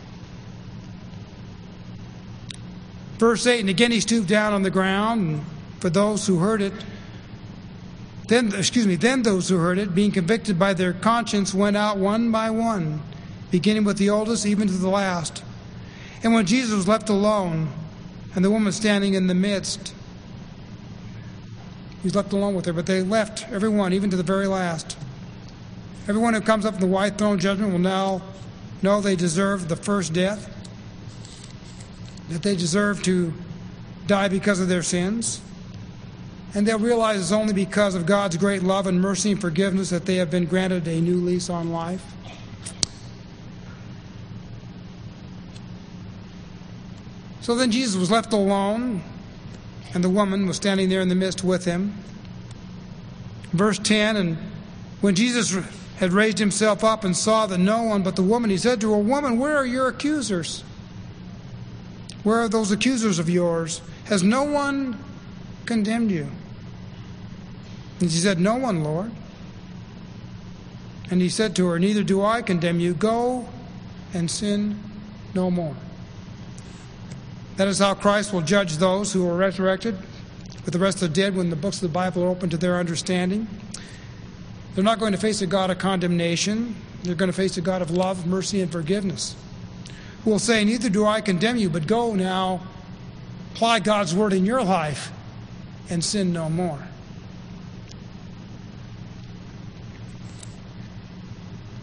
Verse 8, and again he stooped down on the ground, and for those who heard it, then those who heard it, being convicted by their conscience, went out one by one, beginning with the oldest even to the last. And when Jesus was left alone, and the woman standing in the midst, he was left alone with her, but they left everyone, even to the very last. Everyone who comes up in the white throne judgment will now know they deserve the first death, that they deserve to die because of their sins. And they'll realize it's only because of God's great love and mercy and forgiveness that they have been granted a new lease on life. So then Jesus was left alone, and the woman was standing there in the midst with him. Verse 10, and when Jesus had raised himself up and saw that no one but the woman, he said to her, woman, where are your accusers? Where are those accusers of yours? Has no one condemned you? And she said, no one, Lord. And he said to her, neither do I condemn you. Go and sin no more. That is how Christ will judge those who are resurrected with the rest of the dead when the books of the Bible are open to their understanding. They're not going to face a God of condemnation. They're going to face a God of love, mercy, and forgiveness, who will say, neither do I condemn you, but go now, apply God's word in your life, and sin no more.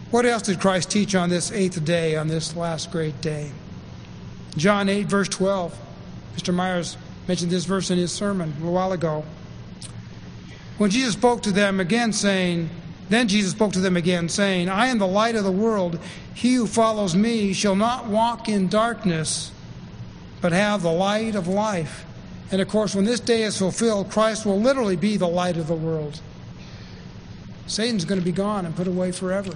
What else did Christ teach on this 8th day, on this last great day? John 8, verse 12. Mr. Myers mentioned this verse in his sermon a while ago. When Jesus spoke to them again, saying, Then Jesus spoke to them again, saying, I am the light of the world. He who follows me shall not walk in darkness, but have the light of life. And of course, when this day is fulfilled, Christ will literally be the light of the world. Satan's going to be gone and put away forever.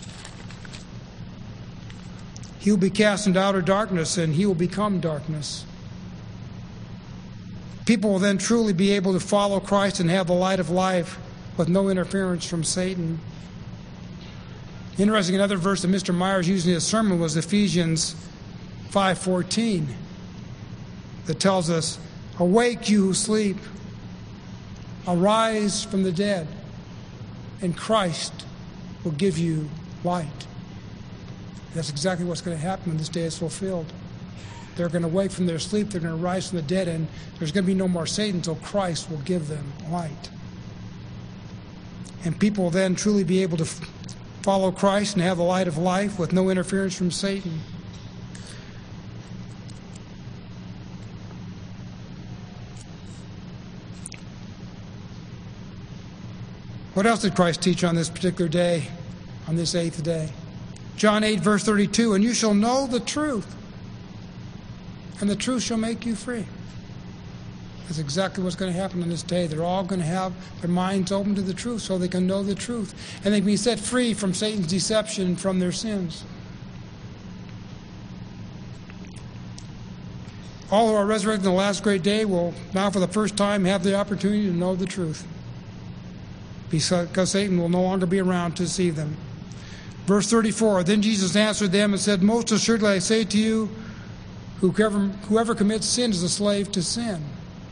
He will be cast into outer darkness, and he will become darkness. People will then truly be able to follow Christ and have the light of life with no interference from Satan. Interesting, another verse that Mr. Myers used in his sermon was Ephesians 5:14, that tells us, Awake, you who sleep, arise from the dead, and Christ will give you light. That's exactly what's going to happen when this day is fulfilled. They're going to wake from their sleep, they're going to rise from the dead, and there's going to be no more Satan until Christ will give them light. And people will then truly be able to follow Christ and have the light of life with no interference from Satan. What else did Christ teach on this particular day, on this 8th day? John 8, verse 32, And you shall know the truth, and the truth shall make you free. That's exactly what's going to happen on this day. They're all going to have their minds open to the truth so they can know the truth. And they can be set free from Satan's deception and from their sins. All who are resurrected in the last great day will now for the first time have the opportunity to know the truth, because Satan will no longer be around to deceive them. Verse 34, Then Jesus answered them and said, Most assuredly I say to you, whoever commits sin is a slave to sin.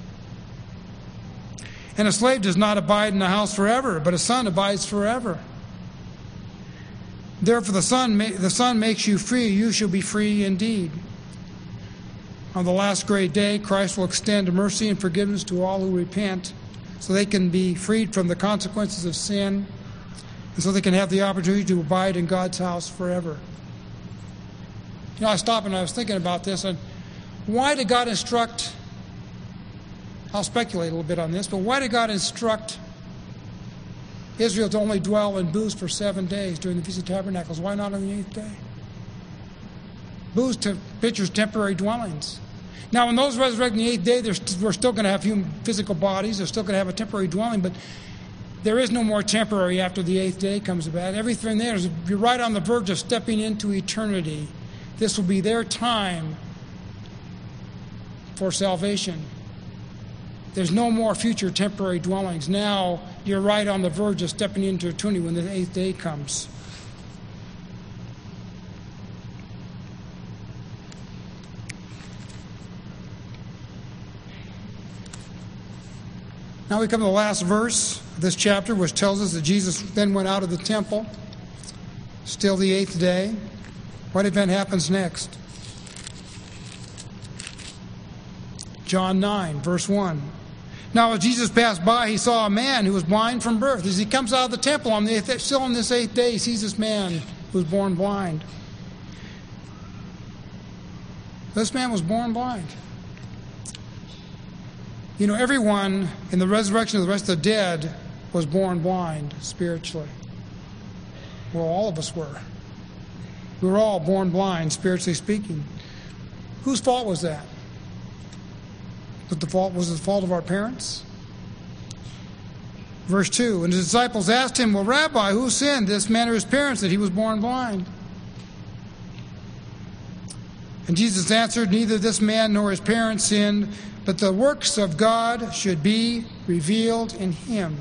And a slave does not abide in the house forever, but a son abides forever. Therefore the Son makes you free, you shall be free indeed. On the last great day, Christ will extend mercy and forgiveness to all who repent, so they can be freed from the consequences of sin, and so they can have the opportunity to abide in God's house forever. You know, I stopped and I was thinking about this, and why did God instruct, I'll speculate a little bit on this, but why did God instruct Israel to only dwell in booths for 7 days during the Feast of Tabernacles? Why not on the 8th day? Booths pictures temporary dwellings. Now, when those resurrect on the 8th day, we're still going to have human physical bodies. They're still going to have a temporary dwelling, but there is no more temporary after the 8th day comes about. Everything there is, you're right on the verge of stepping into eternity. This will be their time for salvation. There's no more future temporary dwellings. Now you're right on the verge of stepping into eternity when the 8th day comes. Now we come to the last verse of this chapter, which tells us that Jesus then went out of the temple. Still the 8th day. What event happens next? John 9, verse 1. Now as Jesus passed by, he saw a man who was blind from birth. As he comes out of the temple on still on this 8th day, he sees this man who was born blind. This man was born blind. You know, everyone in the resurrection of the rest of the dead was born blind spiritually. Well, all of us were. We were all born blind, spiritually speaking. Whose fault was that? Was it the fault of our parents? Verse 2, And his disciples asked him, Well, Rabbi, who sinned, this man or his parents, that he was born blind? And Jesus answered, Neither this man nor his parents sinned, but the works of God should be revealed in him.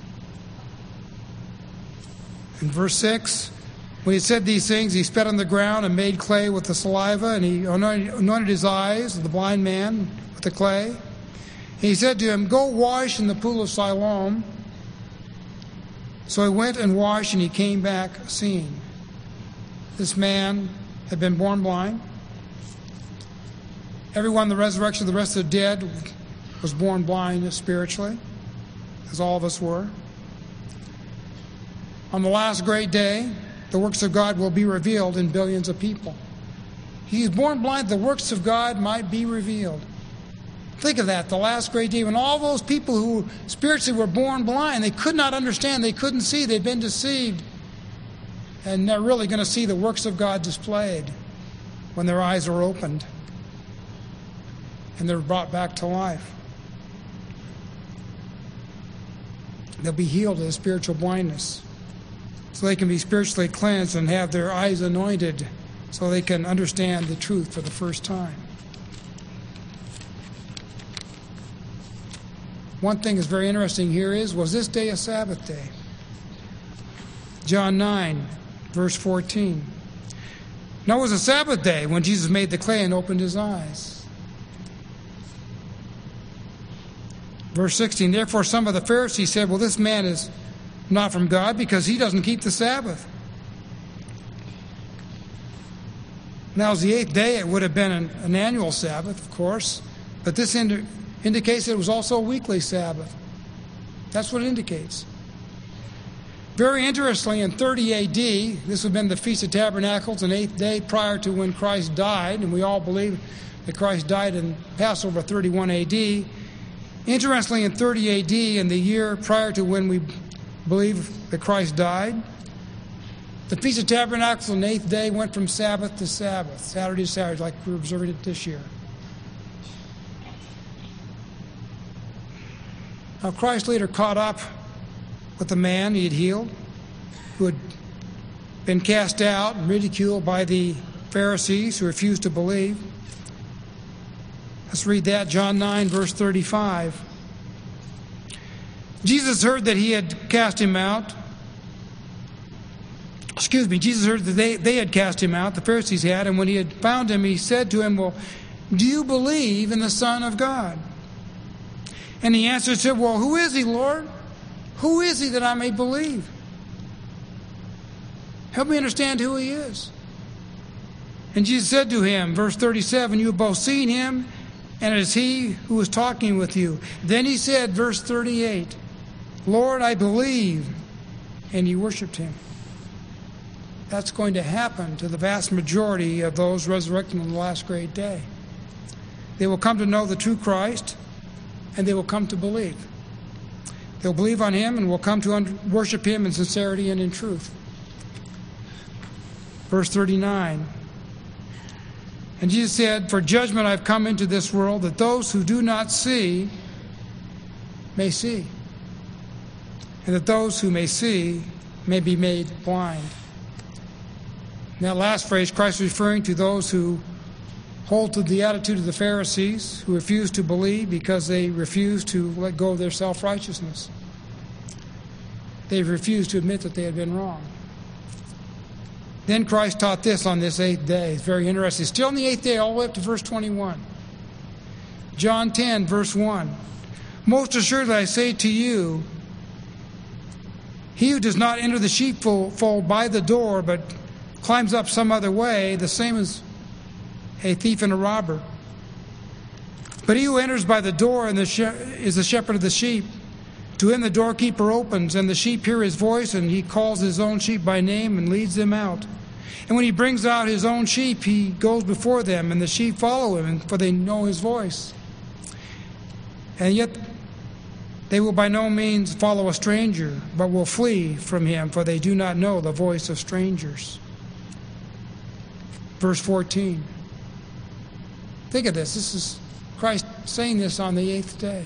In verse 6, when he said these things, he spat on the ground and made clay with the saliva, and he anointed his eyes of the blind man with the clay. And he said to him, Go wash in the pool of Siloam. So he went and washed, and he came back seeing. This man had been born blind. Everyone in the resurrection of the rest of the dead was born blind spiritually, as all of us were. On the last great day, the works of God will be revealed in billions of people. He is born blind, the works of God might be revealed. Think of that, the last great day, when all those people who spiritually were born blind, they could not understand, they couldn't see, they'd been deceived. And they're really going to see the works of God displayed when their eyes are opened and they're brought back to life. They'll be healed of the spiritual blindness so they can be spiritually cleansed and have their eyes anointed so they can understand the truth for the first time. One thing that's very interesting here is, was this day a Sabbath day? John 9, verse 14. Now it was a Sabbath day when Jesus made the clay and opened his eyes. Verse 16, therefore some of the Pharisees said, well, this man is not from God because he doesn't keep the Sabbath. Now, it was the 8th day. It would have been an annual Sabbath, of course, but this indicates that it was also a weekly Sabbath. That's what it indicates. Very interestingly, in 30 A.D., this would have been the Feast of Tabernacles, an 8th day prior to when Christ died, and we all believe that Christ died in Passover 31 A.D. Interestingly, in 30 A.D., in the year prior to when we believe that Christ died, the Feast of Tabernacles on the 8th day went from Sabbath to Sabbath, Saturday to Saturday, like we're observing it this year. Now, Christ later caught up with the man he had healed, who had been cast out and ridiculed by the Pharisees who refused to believe. Let's read that, John 9, verse 35. Jesus heard that he had cast him out. Jesus heard that they had cast him out, the Pharisees had, and when he had found him, he said to him, well, do you believe in the Son of God? And he answered and said, well, who is he, Lord? Who is he that I may believe? Help me understand who he is. And Jesus said to him, verse 37, you have both seen him, and it is he who is talking with you. Then he said, verse 38, Lord, I believe. And he worshipped him. That's going to happen to the vast majority of those resurrected on the last great day. They will come to know the true Christ, and they will come to believe. They'll believe on him and will come to worship him in sincerity and in truth. Verse 39. And Jesus said, for judgment I've come into this world, that those who do not see may see, and that those who may see may be made blind. In that last phrase, Christ is referring to those who hold to the attitude of the Pharisees, who refuse to believe because they refuse to let go of their self-righteousness. They refused to admit that they had been wrong. Then Christ taught this on this 8th day. It's very interesting. Still on the 8th day, all the way up to verse 21. John 10, verse 1. Most assuredly I say to you, he who does not enter the sheepfold by the door, but climbs up some other way, the same as a thief and a robber. But he who enters by the door and is the shepherd of the sheep. To him the doorkeeper opens, and the sheep hear his voice, and he calls his own sheep by name and leads them out. And when he brings out his own sheep, he goes before them, and the sheep follow him, for they know his voice. And yet they will by no means follow a stranger, but will flee from him, for they do not know the voice of strangers. Verse 14. Think of this. This is Christ saying this on the 8th day.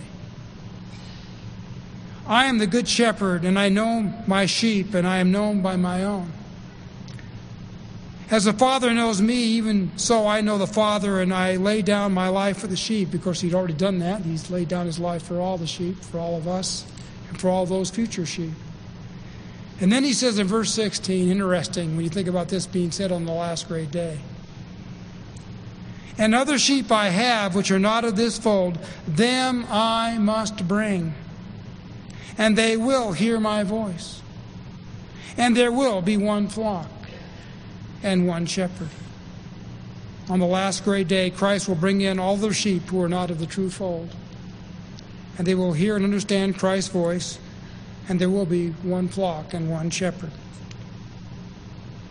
I am the good shepherd, and I know my sheep, and I am known by my own. As the Father knows me, even so I know the Father, and I lay down my life for the sheep. Of course, he'd already done that. He's laid down his life for all the sheep, for all of us, and for all those future sheep. And then he says in verse 16, interesting when you think about this being said on the last great day. And other sheep I have, which are not of this fold, them I must bring. And they will hear my voice. And there will be one flock and one shepherd. On the last great day, Christ will bring in all those sheep who are not of the true fold. And they will hear and understand Christ's voice, and there will be one flock and one shepherd.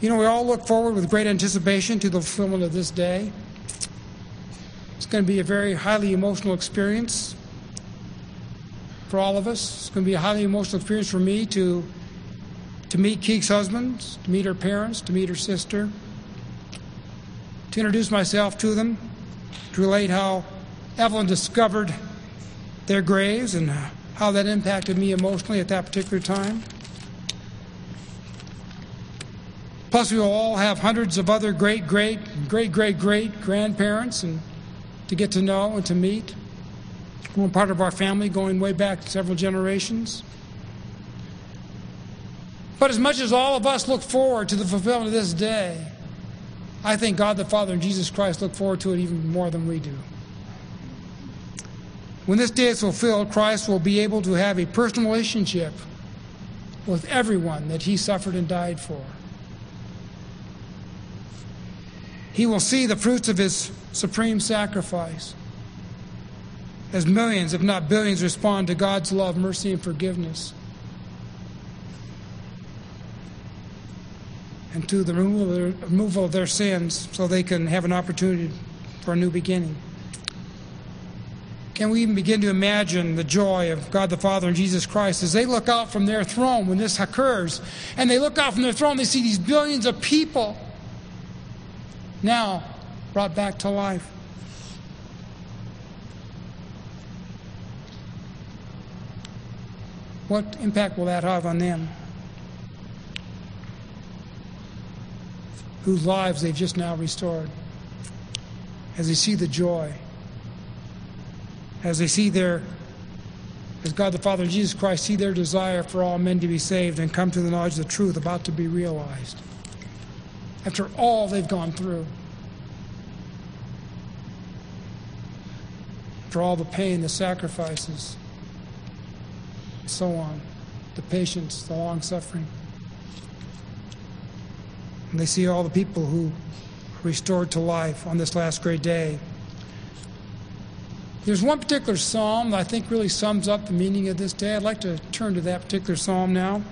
You know, we all look forward with great anticipation to the fulfillment of this day. It's going to be a very highly emotional experience for all of us. It's going to be a highly emotional experience for me to meet Keek's husband, to meet her parents, to meet her sister, to introduce myself to them, to relate how Evelyn discovered their graves and how that impacted me emotionally at that particular time. Plus, we will all have hundreds of other great grandparents and to get to know and to meet. We're part of our family going way back several generations. But as much as all of us look forward to the fulfillment of this day, I think God the Father and Jesus Christ look forward to it even more than we do. When this day is fulfilled, Christ will be able to have a personal relationship with everyone that he suffered and died for. He will see the fruits of his supreme sacrifice as millions, if not billions, respond to God's love, mercy, and forgiveness, and to the removal of their sins so they can have an opportunity for a new beginning. Can we even begin to imagine the joy of God the Father and Jesus Christ as they look out from their throne when this occurs, and they look out from their throne, they see these billions of people now brought back to life. What impact will that have on them, whose lives they've just now restored, as they see the joy, as they see as God the Father and Jesus Christ see their desire for all men to be saved and come to the knowledge of the truth about to be realized after all they've gone through, for all the pain, the sacrifices, so on, the patience, the long-suffering. And they see all the people who are restored to life on this last great day. There's one particular psalm that I think really sums up the meaning of this day. I'd like to turn to that particular psalm now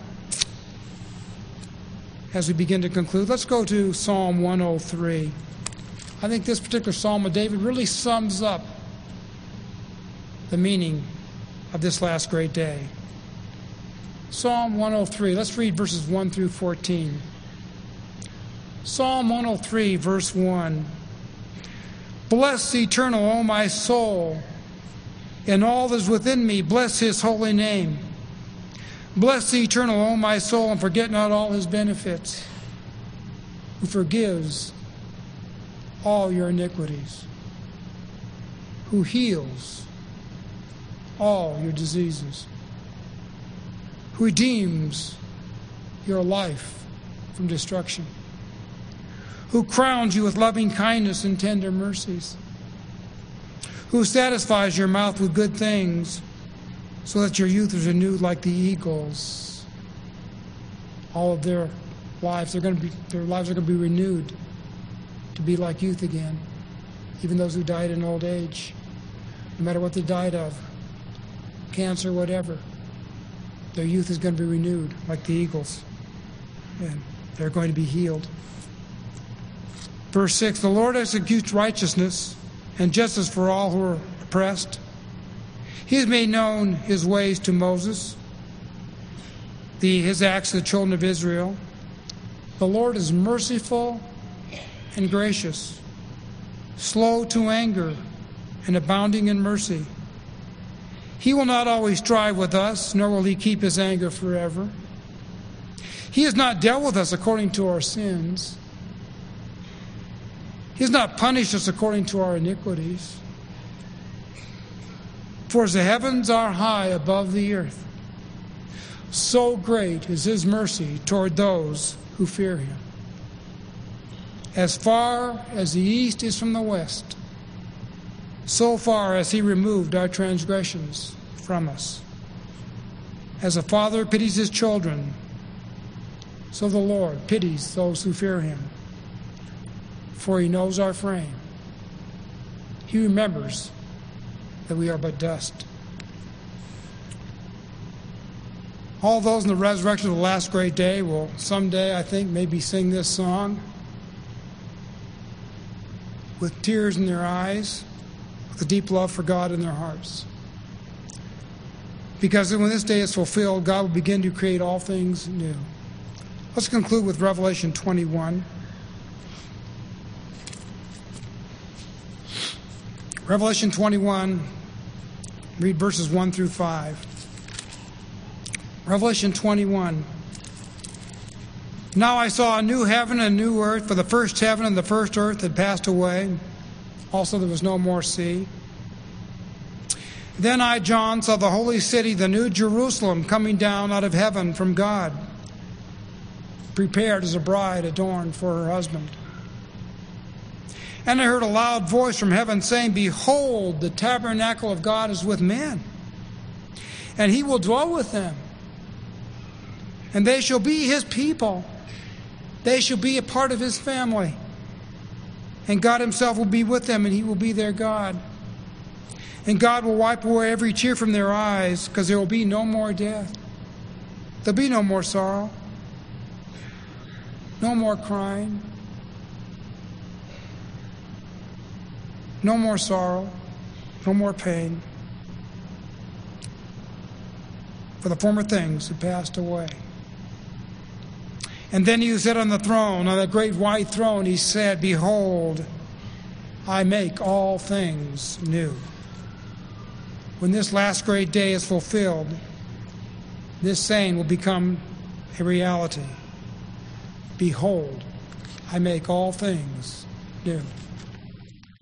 as we begin to conclude. Let's go to Psalm 103. I think this particular psalm of David really sums up the meaning of this last great day. Psalm 103. Let's read verses 1 through 14. Psalm 103, verse 1. Bless the Eternal, O my soul, and all that is within me. Bless his holy name. Bless the Eternal, O my soul, and forget not all his benefits, who forgives all your iniquities, who heals all your diseases, who redeems your life from destruction, who crowns you with loving kindness and tender mercies, who satisfies your mouth with good things, so that your youth is renewed like the eagles. All of their lives are going to be renewed to be like youth again, even those who died in old age, no matter what they died of, cancer, whatever. Their youth is going to be renewed like the eagles, and they're going to be healed. Verse 6, the Lord executes righteousness and justice for all who are oppressed. He has made known his ways to Moses, his acts to the children of Israel. The Lord is merciful and gracious, slow to anger and abounding in mercy. He will not always strive with us, nor will he keep his anger forever. He has not dealt with us according to our sins. He has not punished us according to our iniquities. For as the heavens are high above the earth, so great is his mercy toward those who fear him. As far as the east is from the west, so far as he removed our transgressions from us. As a father pities his children, so the Lord pities those who fear him. For he knows our frame. He remembers that we are but dust. All those in the resurrection of the last great day will someday, I think, maybe sing this song with tears in their eyes, with a deep love for God in their hearts. Because when this day is fulfilled, God will begin to create all things new. Let's conclude with Revelation 21. Revelation 21, read verses 1 through 5. Revelation 21. Now I saw a new heaven and a new earth, for the first heaven and the first earth had passed away. Also there was no more sea. Then I, John, saw the holy city, the new Jerusalem, coming down out of heaven from God, prepared as a bride adorned for her husband. And I heard a loud voice from heaven saying, Behold, the tabernacle of God is with men, and he will dwell with them. And they shall be his people. They shall be a part of his family. And God himself will be with them, and he will be their God. And God will wipe away every tear from their eyes, because there will be no more death. There'll be no more sorrow. No more crying. No more sorrow. No more pain. For the former things have passed away. And then he who sat on the throne, on that great white throne, he said, Behold, I make all things new. When this last great day is fulfilled, this saying will become a reality. Behold, I make all things new.